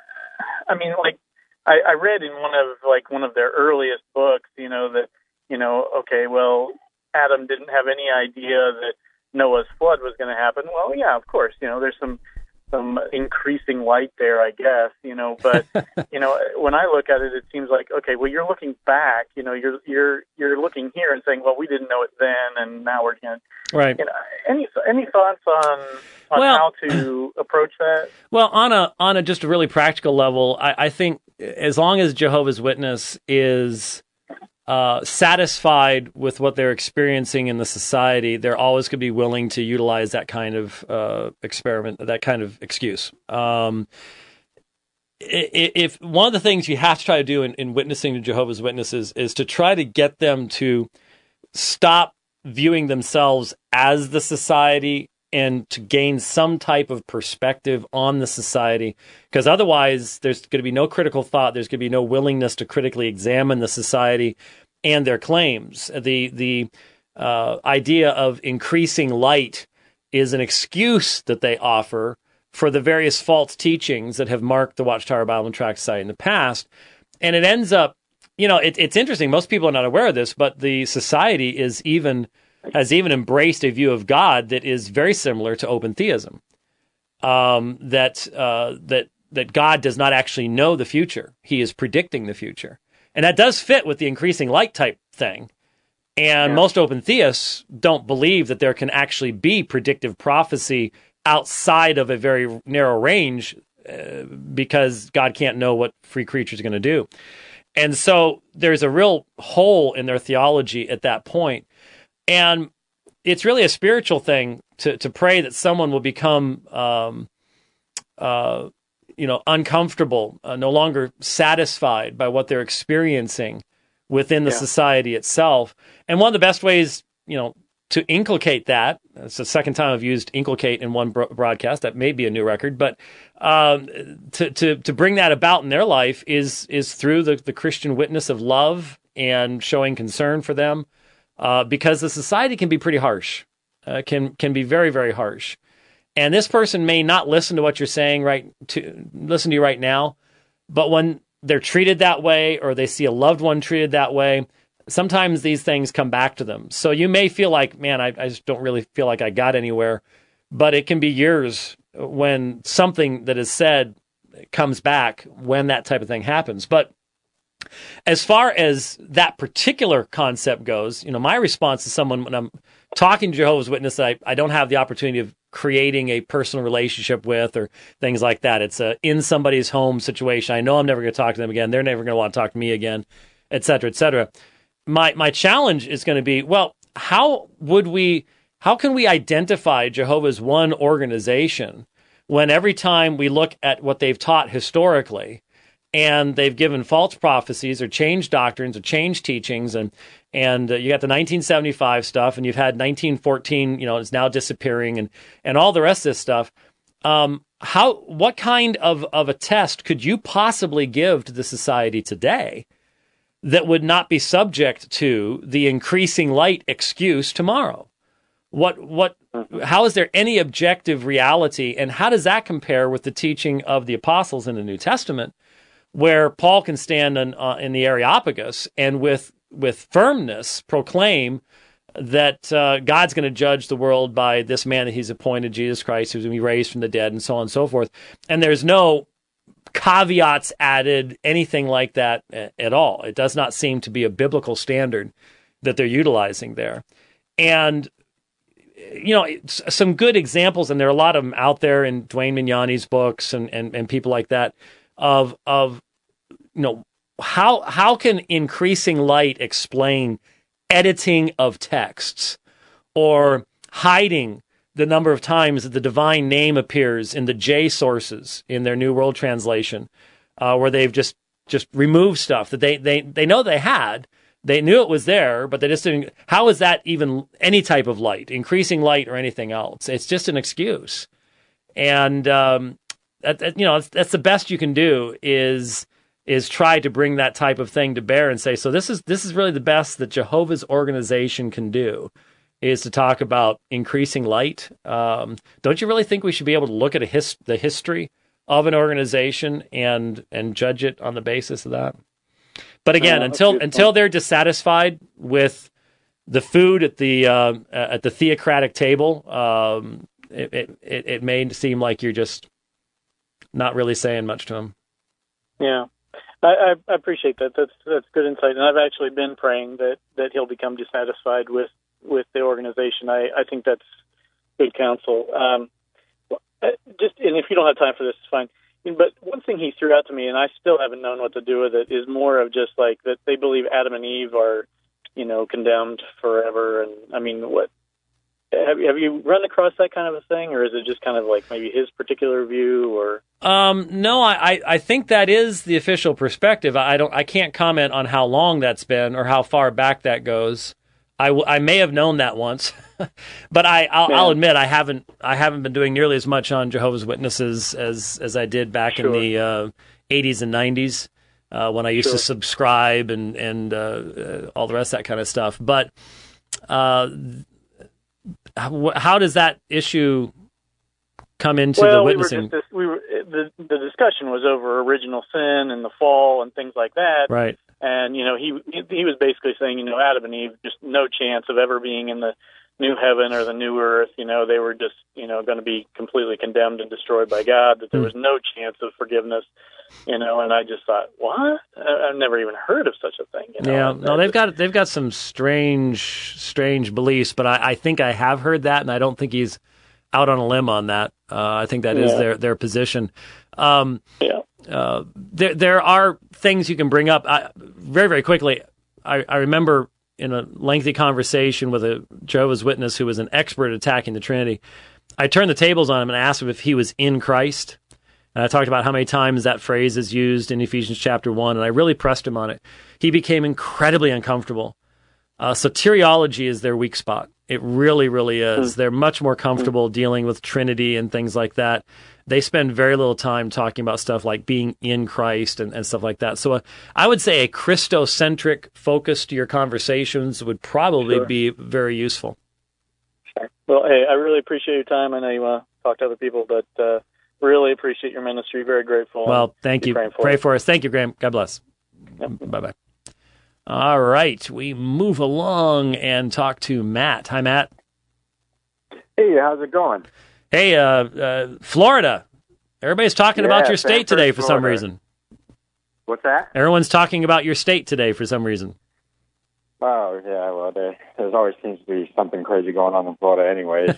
I read in one of their earliest books, that okay, well, Adam didn't have any idea that Noah's flood was going to happen. Well, yeah, of course, there's some increasing light there, I guess, but when I look at it, it seems like, okay, well, you're looking back, you're looking here and saying, well, we didn't know it then, and now we're going to, right. Any thoughts on how to approach that? Well, on a just a really practical level, I think as long as Jehovah's Witness is satisfied with what they're experiencing in the society, they're always going to be willing to utilize that kind of experiment, that kind of excuse. If one of the things you have to try to do in witnessing to Jehovah's Witnesses is to try to get them to stop viewing themselves as the society and to gain some type of perspective on the society, because otherwise there's going to be no critical thought. There's going to be no willingness to critically examine the society and their claims. The idea of increasing light is an excuse that they offer for the various false teachings that have marked the Watchtower Bible and Tract Society in the past. And it ends up, it's interesting. Most people are not aware of this, but the society has even embraced a view of God that is very similar to open theism. That God does not actually know the future; He is predicting the future, and that does fit with the increasing light type thing. And most open theists don't believe that there can actually be predictive prophecy outside of a very narrow range, because God can't know what free creatures are going to do. And so there's a real hole in their theology at that point. And it's really a spiritual thing to pray that someone will become, uncomfortable, no longer satisfied by what they're experiencing within the society itself. And one of the best ways, to inculcate that, it's the second time I've used inculcate in one broadcast, that may be a new record, but to bring that about in their life is through the Christian witness of love and showing concern for them. Because the society can be pretty harsh, can be very, very harsh. And this person may not listen to what you're saying listen to you right now, but when they're treated that way or they see a loved one treated that way, sometimes these things come back to them. So you may feel like, man, I just don't really feel like I got anywhere, but it can be years when something that is said comes back when that type of thing happens. But as far as that particular concept goes, my response to someone when I'm talking to Jehovah's Witness that I don't have the opportunity of creating a personal relationship with or things like that. It's a in somebody's home situation. I know I'm never going to talk to them again. They're never going to want to talk to me again, et cetera, et cetera. My challenge is going to be, well, how can we identify Jehovah's one organization when every time we look at what they've taught historically and they've given false prophecies or changed doctrines or changed teachings, and you got the 1975 stuff, and you've had 1914, it's now disappearing, and all the rest of this stuff. What kind of a test could you possibly give to the society today that would not be subject to the increasing light excuse tomorrow? How is there any objective reality, and how does that compare with the teaching of the apostles in the New Testament, where Paul can stand in the Areopagus and with firmness proclaim that God's going to judge the world by this man that he's appointed, Jesus Christ, who's going to be raised from the dead, and so on and so forth. And there's no caveats added, anything like that at all. It does not seem to be a biblical standard that they're utilizing there. And, some good examples, and there are a lot of them out there in Dwayne Mignani's books and people like that, of how can increasing light explain editing of texts, or hiding the number of times that the divine name appears in the J sources in their New World Translation, where they've just removed stuff that they know they had. They knew it was there, but they just didn't. How is that even any type of light, increasing light or anything else? It's just an excuse. And, that's the best you can do is try to bring that type of thing to bear and say, so this is really the best that Jehovah's organization can do, is to talk about increasing light. Don't you really think we should be able to look at the history of an organization and judge it on the basis of that? But again, until they're dissatisfied with the food at the theocratic table, it may seem like you're just not really saying much to them. Yeah. I appreciate that. That's good insight, and I've actually been praying that he'll become dissatisfied with the organization. I think that's good counsel. And if you don't have time for this, it's fine. But one thing he threw out to me, and I still haven't known what to do with it, is more of just like that they believe Adam and Eve are, condemned forever. And I mean, what have you run across that kind of a thing, or is it just kind of like maybe his particular view, or? No, I think that is the official perspective. I can't comment on how long that's been or how far back that goes. I may have known that once, but I'll admit I haven't been doing nearly as much on Jehovah's Witnesses as I did back in the 80s and 90s when I used to subscribe and all the rest of that kind of stuff. But how does that issue come into the witnessing? The discussion was over original sin and the fall and things like that. Right. And, he was basically saying, Adam and Eve, just no chance of ever being in the new heaven or the new earth. They were just, going to be completely condemned and destroyed by God, that there was no chance of forgiveness, and I just thought, what? I've never even heard of such a thing. Yeah, no, they've got some strange beliefs, but I think I have heard that, and I don't think he's out on a limb on that. I think that is their position. There are things you can bring up very, very quickly. I remember in a lengthy conversation with a Jehovah's Witness who was an expert at attacking the Trinity, I turned the tables on him and asked him if he was in Christ. And I talked about how many times that phrase is used in Ephesians chapter 1, and I really pressed him on it. He became incredibly uncomfortable. Soteriology is their weak spot. It really, really is. They're much more comfortable dealing with Trinity and things like that. They spend very little time talking about stuff like being in Christ and stuff like that. So I would say a Christocentric focus to your conversations would probably be very useful. Sure. Well, hey, I really appreciate your time. I know you talk to other people, but really appreciate your ministry. Very grateful. Well, thank you. Pray for us. Thank you, Graham. God bless. Yep. Bye-bye. All right. We move along and talk to Matt. Hi, Matt. Hey, how's it going? Hey, Florida. Everybody's talking about your state today for some reason. What's that? Everyone's talking about your state today for some reason. Oh, yeah, well, there's always seems to be something crazy going on in Florida anyways.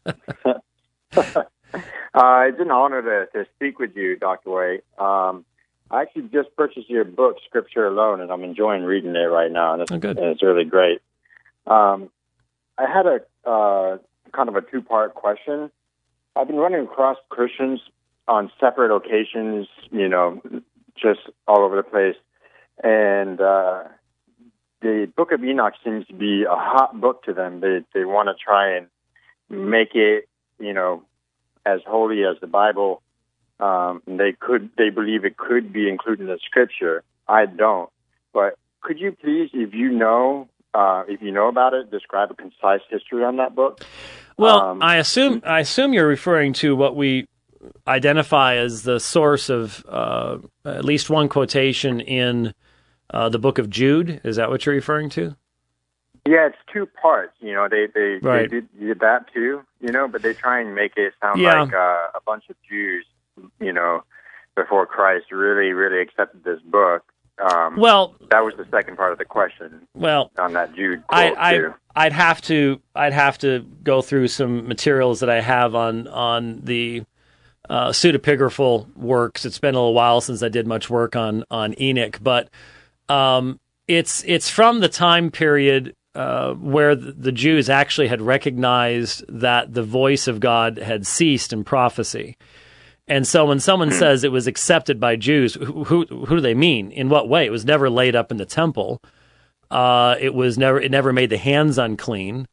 It's an honor to speak with you, Dr. Way. I actually just purchased your book, Scripture Alone, and I'm enjoying reading it right now, and it's really great. I had a kind of a two-part question. I've been running across Christians on separate occasions, just all over the place. And the Book of Enoch seems to be a hot book to them. They want to try and make it, as holy as the Bible. They believe it could be included in the Scripture. I don't. But could you please, if you know about it, describe a concise history on that book? Well, I assume you're referring to what we identify as the source of at least one quotation in the book of Jude. Is that what you're referring to? Yeah, it's two parts. They right. did that too. But they try and make it sound like a bunch of Jews, before Christ really, really accepted this book. Well, that was the second part of the question. Well, on that Jude quote too. I'd have to go through some materials that I have on the pseudepigraphal works. It's been a little while since I did much work on Enoch, but it's from the time period where the Jews actually had recognized that the voice of God had ceased in prophecy. And so when someone says it was accepted by Jews, who do they mean? In what way? It was never laid up in the temple. It never made the hands unclean.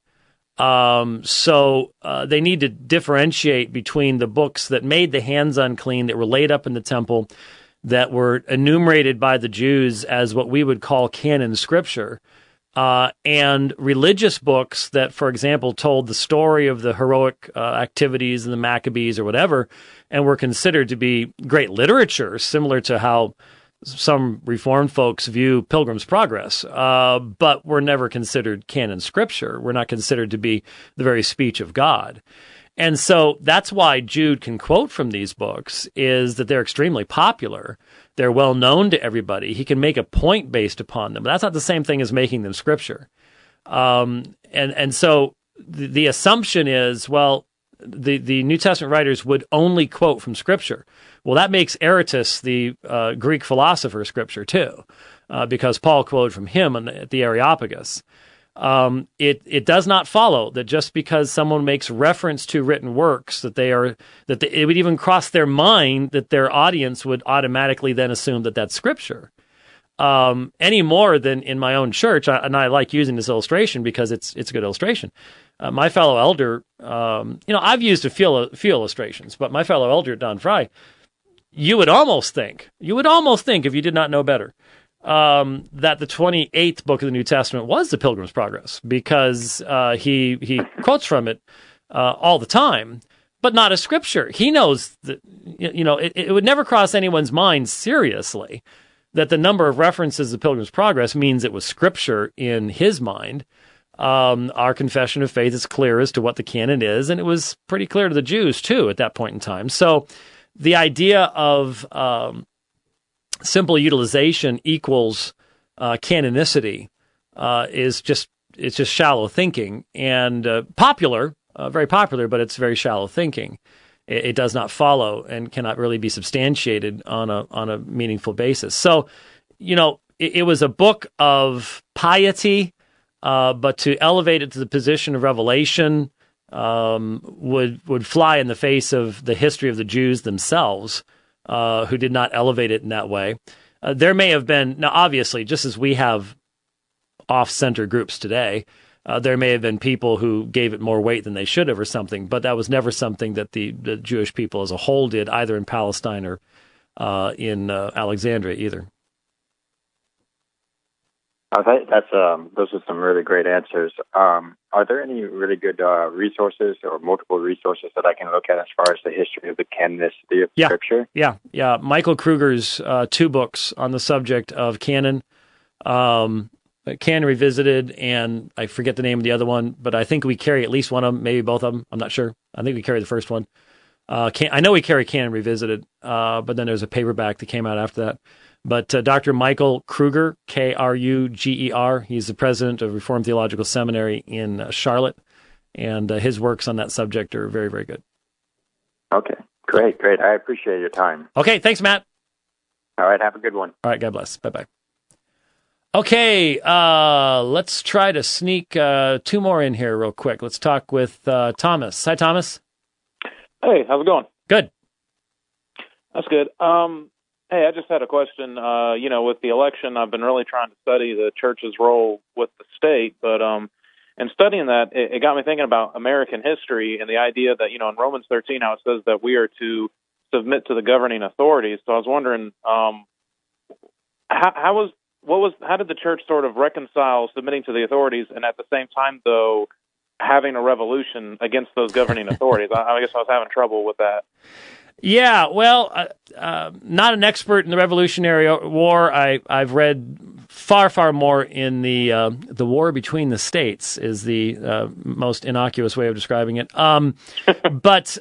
So they need to differentiate between the books that made the hands unclean, that were laid up in the temple, that were enumerated by the Jews as what we would call canon scripture, and religious books that, for example, told the story of the heroic activities of the Maccabees or whatever, and were considered to be great literature, similar to how some Reformed folks view Pilgrim's Progress, but were never considered canon scripture. Were not considered to be the very speech of God. And so that's why Jude can quote from these books, is that they're extremely popular. They're well known to everybody. He can make a point based upon them. But that's not the same thing as making them scripture. And so the assumption is, well, the New Testament writers would only quote from scripture. Well, that makes Aratus, the Greek philosopher, scripture too, because Paul quoted from him at the Areopagus. It does not follow that just because someone makes reference to written works that it would even cross their mind that their audience would automatically then assume that that's scripture. Any more than in my own church, and I like using this illustration because it's a good illustration. My fellow elder, I've used a few illustrations, but my fellow elder, Don Fry, you would almost think, if you did not know better, that the 28th book of the New Testament was the Pilgrim's Progress, because he quotes from it all the time, but not as scripture. He knows that, it would never cross anyone's mind seriously that the number of references to Pilgrim's Progress means it was scripture in his mind. Our confession of faith is clear as to what the canon is, and it was pretty clear to the Jews, too, at that point in time. So the idea of simple utilization equals canonicity is just shallow thinking, and popular, very popular, but it's very shallow thinking. It does not follow and cannot really be substantiated on a meaningful basis. So, it was a book of piety, but to elevate it to the position of revelation would fly in the face of the history of the Jews themselves, who did not elevate it in that way. There may have been, now obviously, just as we have off-center groups today, there may have been people who gave it more weight than they should have or something, but that was never something that the Jewish people as a whole did, either in Palestine or in Alexandria either. Those are some really great answers. Are there any really good resources or multiple resources that I can look at as far as the history of the canonicity of Scripture? Yeah. Michael Kruger's 2 books on the subject of canon, Canon Revisited, and I forget the name of the other one, but I think we carry at least one of them, maybe both of them. I'm not sure. I think we carry the first one. I know we carry Canon Revisited, but then there's a paperback that came out after that. But Dr. Michael Kruger, Kruger, he's the president of Reformed Theological Seminary in Charlotte, and his works on that subject are very, very good. Okay, great. I appreciate your time. Okay, thanks, Matt. All right, have a good one. All right, God bless. Bye-bye. Okay, let's try to sneak 2 more in here real quick. Let's talk with Thomas. Hi, Thomas. Hey, how's it going? Good. That's good. Hey, I just had a question. With the election, I've been really trying to study the church's role with the state, but in studying that, it got me thinking about American history and the idea that, in Romans 13, how it says that we are to submit to the governing authorities. So I was wondering, how did the church sort of reconcile submitting to the authorities and at the same time, though, having a revolution against those governing authorities? I guess I was having trouble with that. Yeah, well, not an expert in the Revolutionary War. I've read far more in the war between the states is the most innocuous way of describing it. But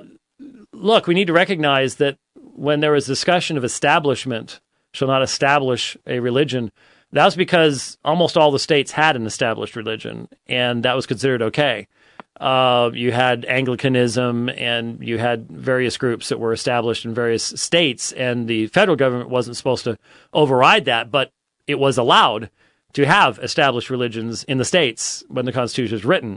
look, we need to recognize that when there was discussion of establishment, shall not establish a religion, that was because almost all the states had an established religion, and that was considered okay. You had Anglicanism, and you had various groups that were established in various states, and the federal government wasn't supposed to override that, but it was allowed to have established religions in the states when the Constitution was written.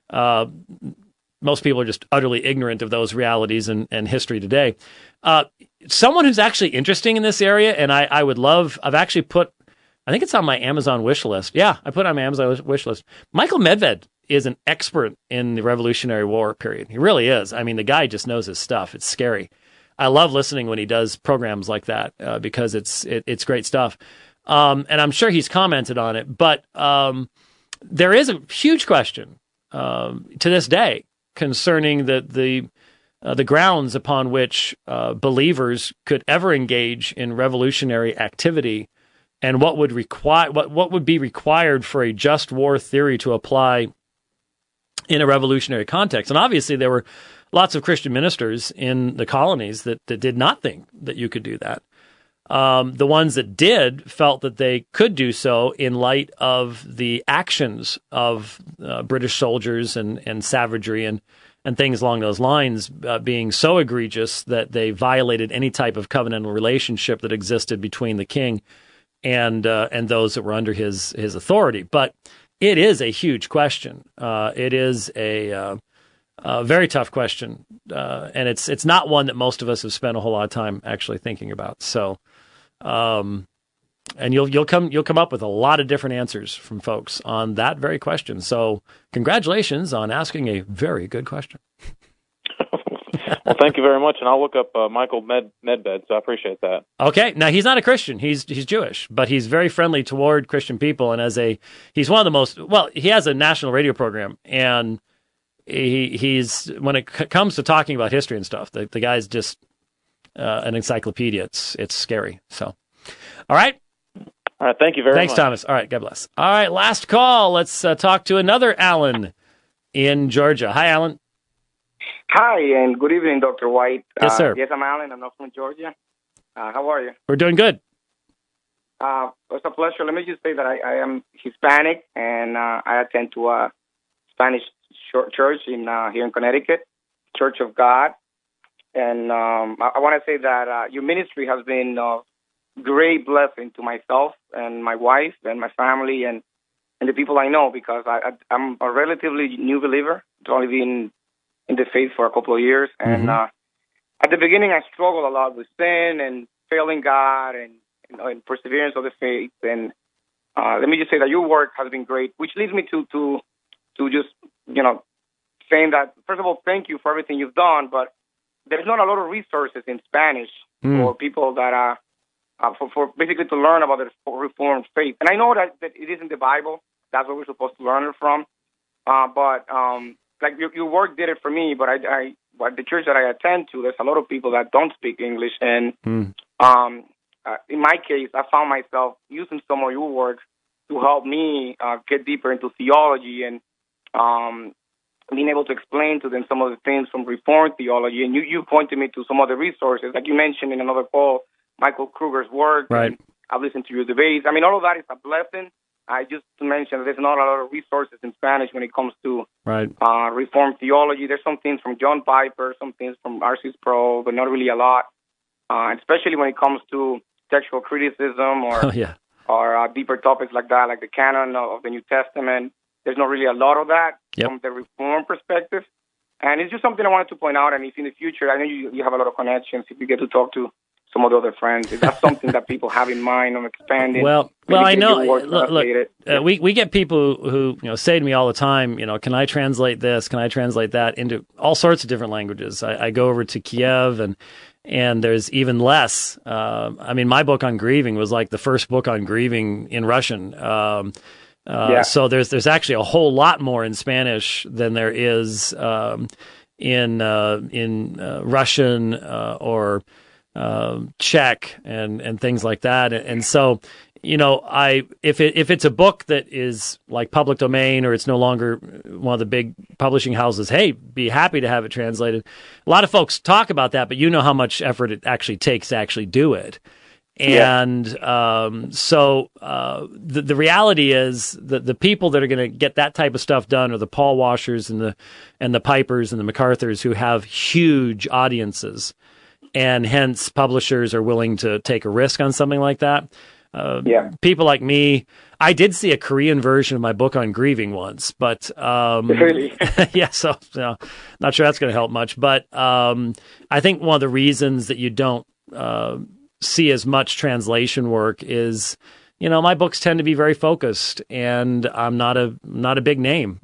Most people are just utterly ignorant of those realities and history today. Someone who's actually interesting in this area, and I would love, I've actually put, I think it's on my Amazon wish list. Yeah, I put it on my Amazon wish list. Michael Medved is an expert in the Revolutionary War period. He really is. I mean, the guy just knows his stuff. It's scary. I love listening when he does programs like that because it's great stuff. And I'm sure he's commented on it. But there is a huge question to this day concerning the grounds upon which believers could ever engage in revolutionary activity, and what would be required for a just war theory to apply in a revolutionary context. And obviously there were lots of Christian ministers in the colonies that did not think that you could do that. The ones that did felt that they could do so in light of the actions of British soldiers and savagery and things along those lines being so egregious that they violated any type of covenantal relationship that existed between the king and those that were under his authority. But it is a huge question. It is a very tough question, and it's not one that most of us have spent a whole lot of time actually thinking about. So, and you'll come up with a lot of different answers from folks on that very question. So, congratulations on asking a very good question. Well, thank you very much, and I'll look up Michael Medved, so I appreciate that. Okay, now he's not a Christian; he's Jewish, but he's very friendly toward Christian people, and he's one of the most, well, he has a national radio program, and he's when it comes to talking about history and stuff, the guy's just an encyclopedia. It's scary. So, all right, thank you very much. Thanks, Thomas. All right, God bless. All right, last call. Let's talk to another Alan in Georgia. Hi, Alan. Hi, and good evening, Dr. White. Yes, sir. Yes, I'm Alan. I'm from Georgia. How are you? We're doing good. It's a pleasure. Let me just say that I am Hispanic, and I attend to a Spanish church here in Connecticut, Church of God. And I want to say that your ministry has been a great blessing to myself and my wife and my family and the people I know, because I'm a relatively new believer. It's only been in the faith for a couple of years, and at the beginning I struggled a lot with sin and failing God and perseverance of the faith. And let me just say that your work has been great, which leads me to just saying that, first of all, thank you for everything you've done, but there's not a lot of resources in Spanish for people that are for basically to learn about the Reformed faith. And I know that it isn't the Bible; that's what we're supposed to learn it from, but like your work did it for me, but the church that I attend to, there's a lot of people that don't speak English, and in my case, I found myself using some of your work to help me get deeper into theology and being able to explain to them some of the things from Reformed theology. And you pointed me to some other resources, like you mentioned in another call, Michael Kruger's work. Right. And I've listened to your debates. I mean, all of that is a blessing. I just mentioned that there's not a lot of resources in Spanish when it comes to Reformed theology. There's some things from John Piper, some things from R.C. Sproul, but not really a lot, especially when it comes to textual criticism or deeper topics like that, like the canon of the New Testament. There's not really a lot of that from the Reformed perspective. And it's just something I wanted to point out. And if in the future, I know you have a lot of connections, if you get to talk to some of the other friends. Is that something that people have in mind on expanding? Well, I know. Look, we get people who say to me all the time, can I translate this? Can I translate that into all sorts of different languages? I go over to Kiev and there's even less. My book on grieving was like the first book on grieving in Russian. So there's actually a whole lot more in Spanish than there is in Russian or Czech and things like that. And so, if it's a book that is like public domain or it's no longer one of the big publishing houses, hey, be happy to have it translated. A lot of folks talk about that, but how much effort it actually takes to actually do it. And so the reality is that the people that are going to get that type of stuff done are the Paul Washers and the Pipers and the MacArthurs, who have huge audiences, and hence publishers are willing to take a risk on something like that. People like me, I did see a Korean version of my book on grieving once, but really? so not sure that's going to help much. But I think one of the reasons that you don't see as much translation work is, my books tend to be very focused, and I'm not a big name,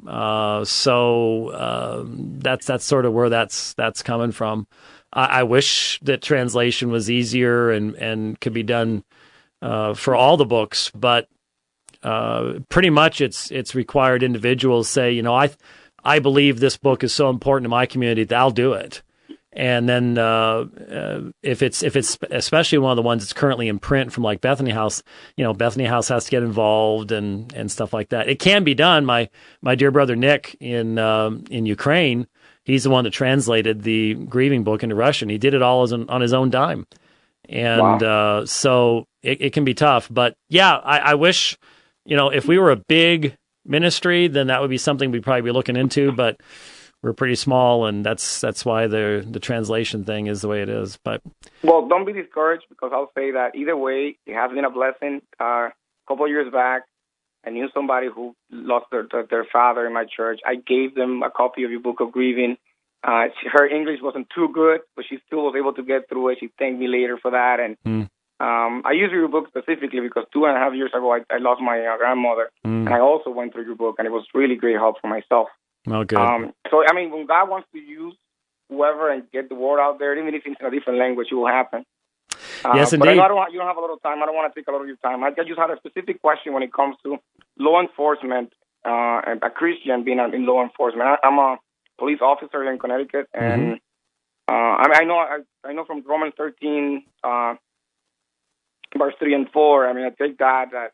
so that's sort of where that's coming from. I wish that translation was easier and could be done for all the books, but pretty much it's required individuals say, I believe this book is so important to my community that I'll do it. And then if it's especially one of the ones that's currently in print from like Bethany House, Bethany House has to get involved and stuff like that. It can be done. My dear brother Nick in Ukraine, he's the one that translated the grieving book into Russian. He did it all on his own dime. And so it can be tough. But yeah, I wish, if we were a big ministry, then that would be something we'd probably be looking into. But we're pretty small, and that's why the translation thing is the way it is. But don't be discouraged, because I'll say that either way, it has been a blessing. A couple of years back, I knew somebody who lost their father in my church. I gave them a copy of your book of grieving. Her English wasn't too good, but she still was able to get through it. She thanked me later for that. And I use your book specifically because 2.5 years ago, I lost my grandmother, and I also went through your book, and it was really great help for myself. Oh, good. So, when God wants to use whoever and get the word out there, even if it's in a different language, it will happen. Yes, indeed. But I know you don't have a lot of time. I don't want to take a lot of your time. I just had a specific question when it comes to law enforcement, and a Christian being in law enforcement. I'm a police officer here in Connecticut, and I know from Romans 13, verse 3 and 4. I take that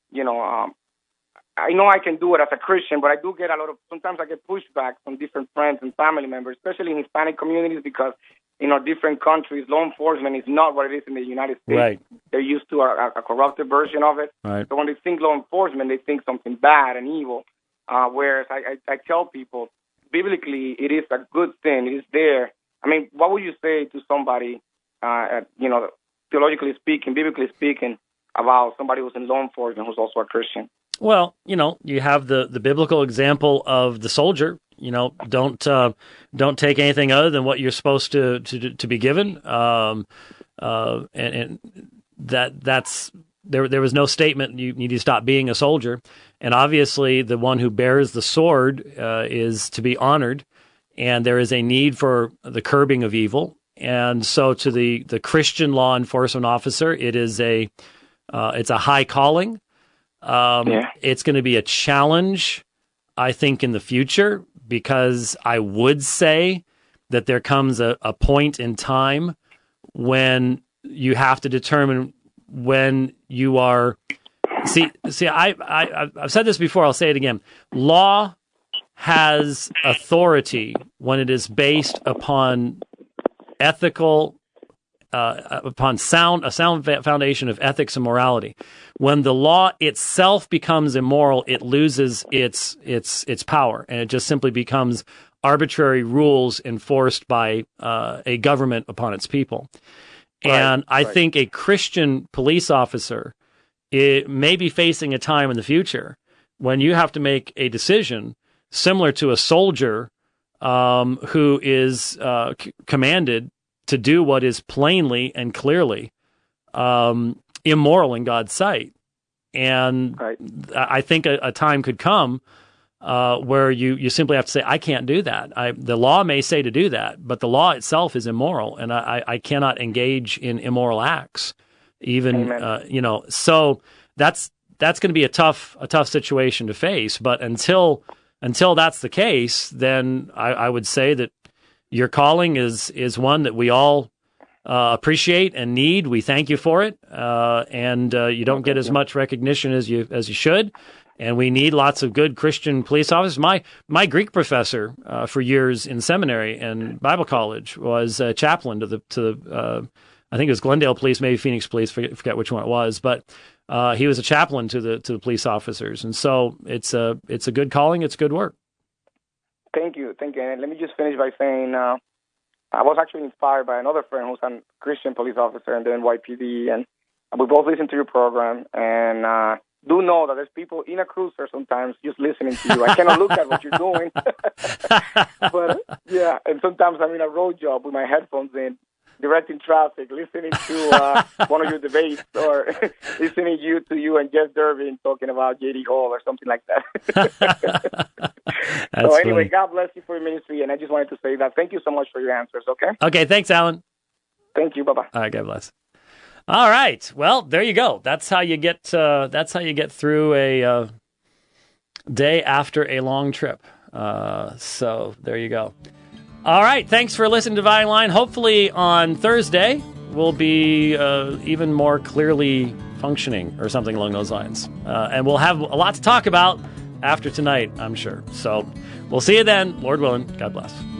I know I can do it as a Christian, but I do get sometimes I get pushback from different friends and family members, especially in Hispanic communities, because in our different countries, law enforcement is not what it is in the United States. Right. They're used to a corrupted version of it. Right. So when they think law enforcement, they think something bad and evil, whereas I tell people, biblically, it is a good thing. It is there. What would you say to somebody, theologically speaking, biblically speaking, about somebody who's in law enforcement who's also a Christian? Well, you have the biblical example of the soldier. Don't take anything other than what you're supposed to be given. And that's there was no statement you need to stop being a soldier. And obviously, the one who bears the sword is to be honored, and there is a need for the curbing of evil. And so, to the Christian law enforcement officer, it is it's a high calling. It's going to be a challenge, I think, in the future, because I would say that there comes a point in time when you have to determine when you are. See, I've said this before. I'll say it again. Law has authority when it is based upon ethical. Upon a sound foundation of ethics and morality. When the law itself becomes immoral, it loses its power, and it just simply becomes arbitrary rules enforced by a government upon its people. And I think a Christian police officer may be facing a time in the future when you have to make a decision similar to a soldier who is commanded to do what is plainly and clearly immoral in God's sight. And I think a time could come where you simply have to say, I can't do that. The law may say to do that, but the law itself is immoral, and I cannot engage in immoral acts. Even so that's going to be a tough situation to face. But until that's the case, then I would say that your calling is one that we all appreciate and need. We thank you for it, and you don't get as much recognition as you should. And we need lots of good Christian police officers. My Greek professor for years in seminary and Bible college was a chaplain to the I think it was Glendale Police, maybe Phoenix Police, forget which one it was, but he was a chaplain to the police officers, and so it's a good calling, it's good work. Thank you. And let me just finish by saying I was actually inspired by another friend who's a Christian police officer in the NYPD, and we both listen to your program, and do know that there's people in a cruiser sometimes just listening to you. I cannot look at what you're doing, but yeah, and sometimes I'm in a road job with my headphones in, directing traffic, listening to one of your debates, or listening to you and Jeff Durbin talking about J.D. Hall or something like that. So anyway, funny. God bless you for your ministry, and I just wanted to say that. Thank you so much for your answers, okay? Okay, thanks, Alan. Thank you, bye-bye. All right, God bless. All right, well, there you go. That's how you get through a day after a long trip. So there you go. All right, thanks for listening to Dividing Line. Hopefully on Thursday we'll be even more clearly functioning or something along those lines. And we'll have a lot to talk about after tonight, I'm sure. So we'll see you then. Lord willing, God bless.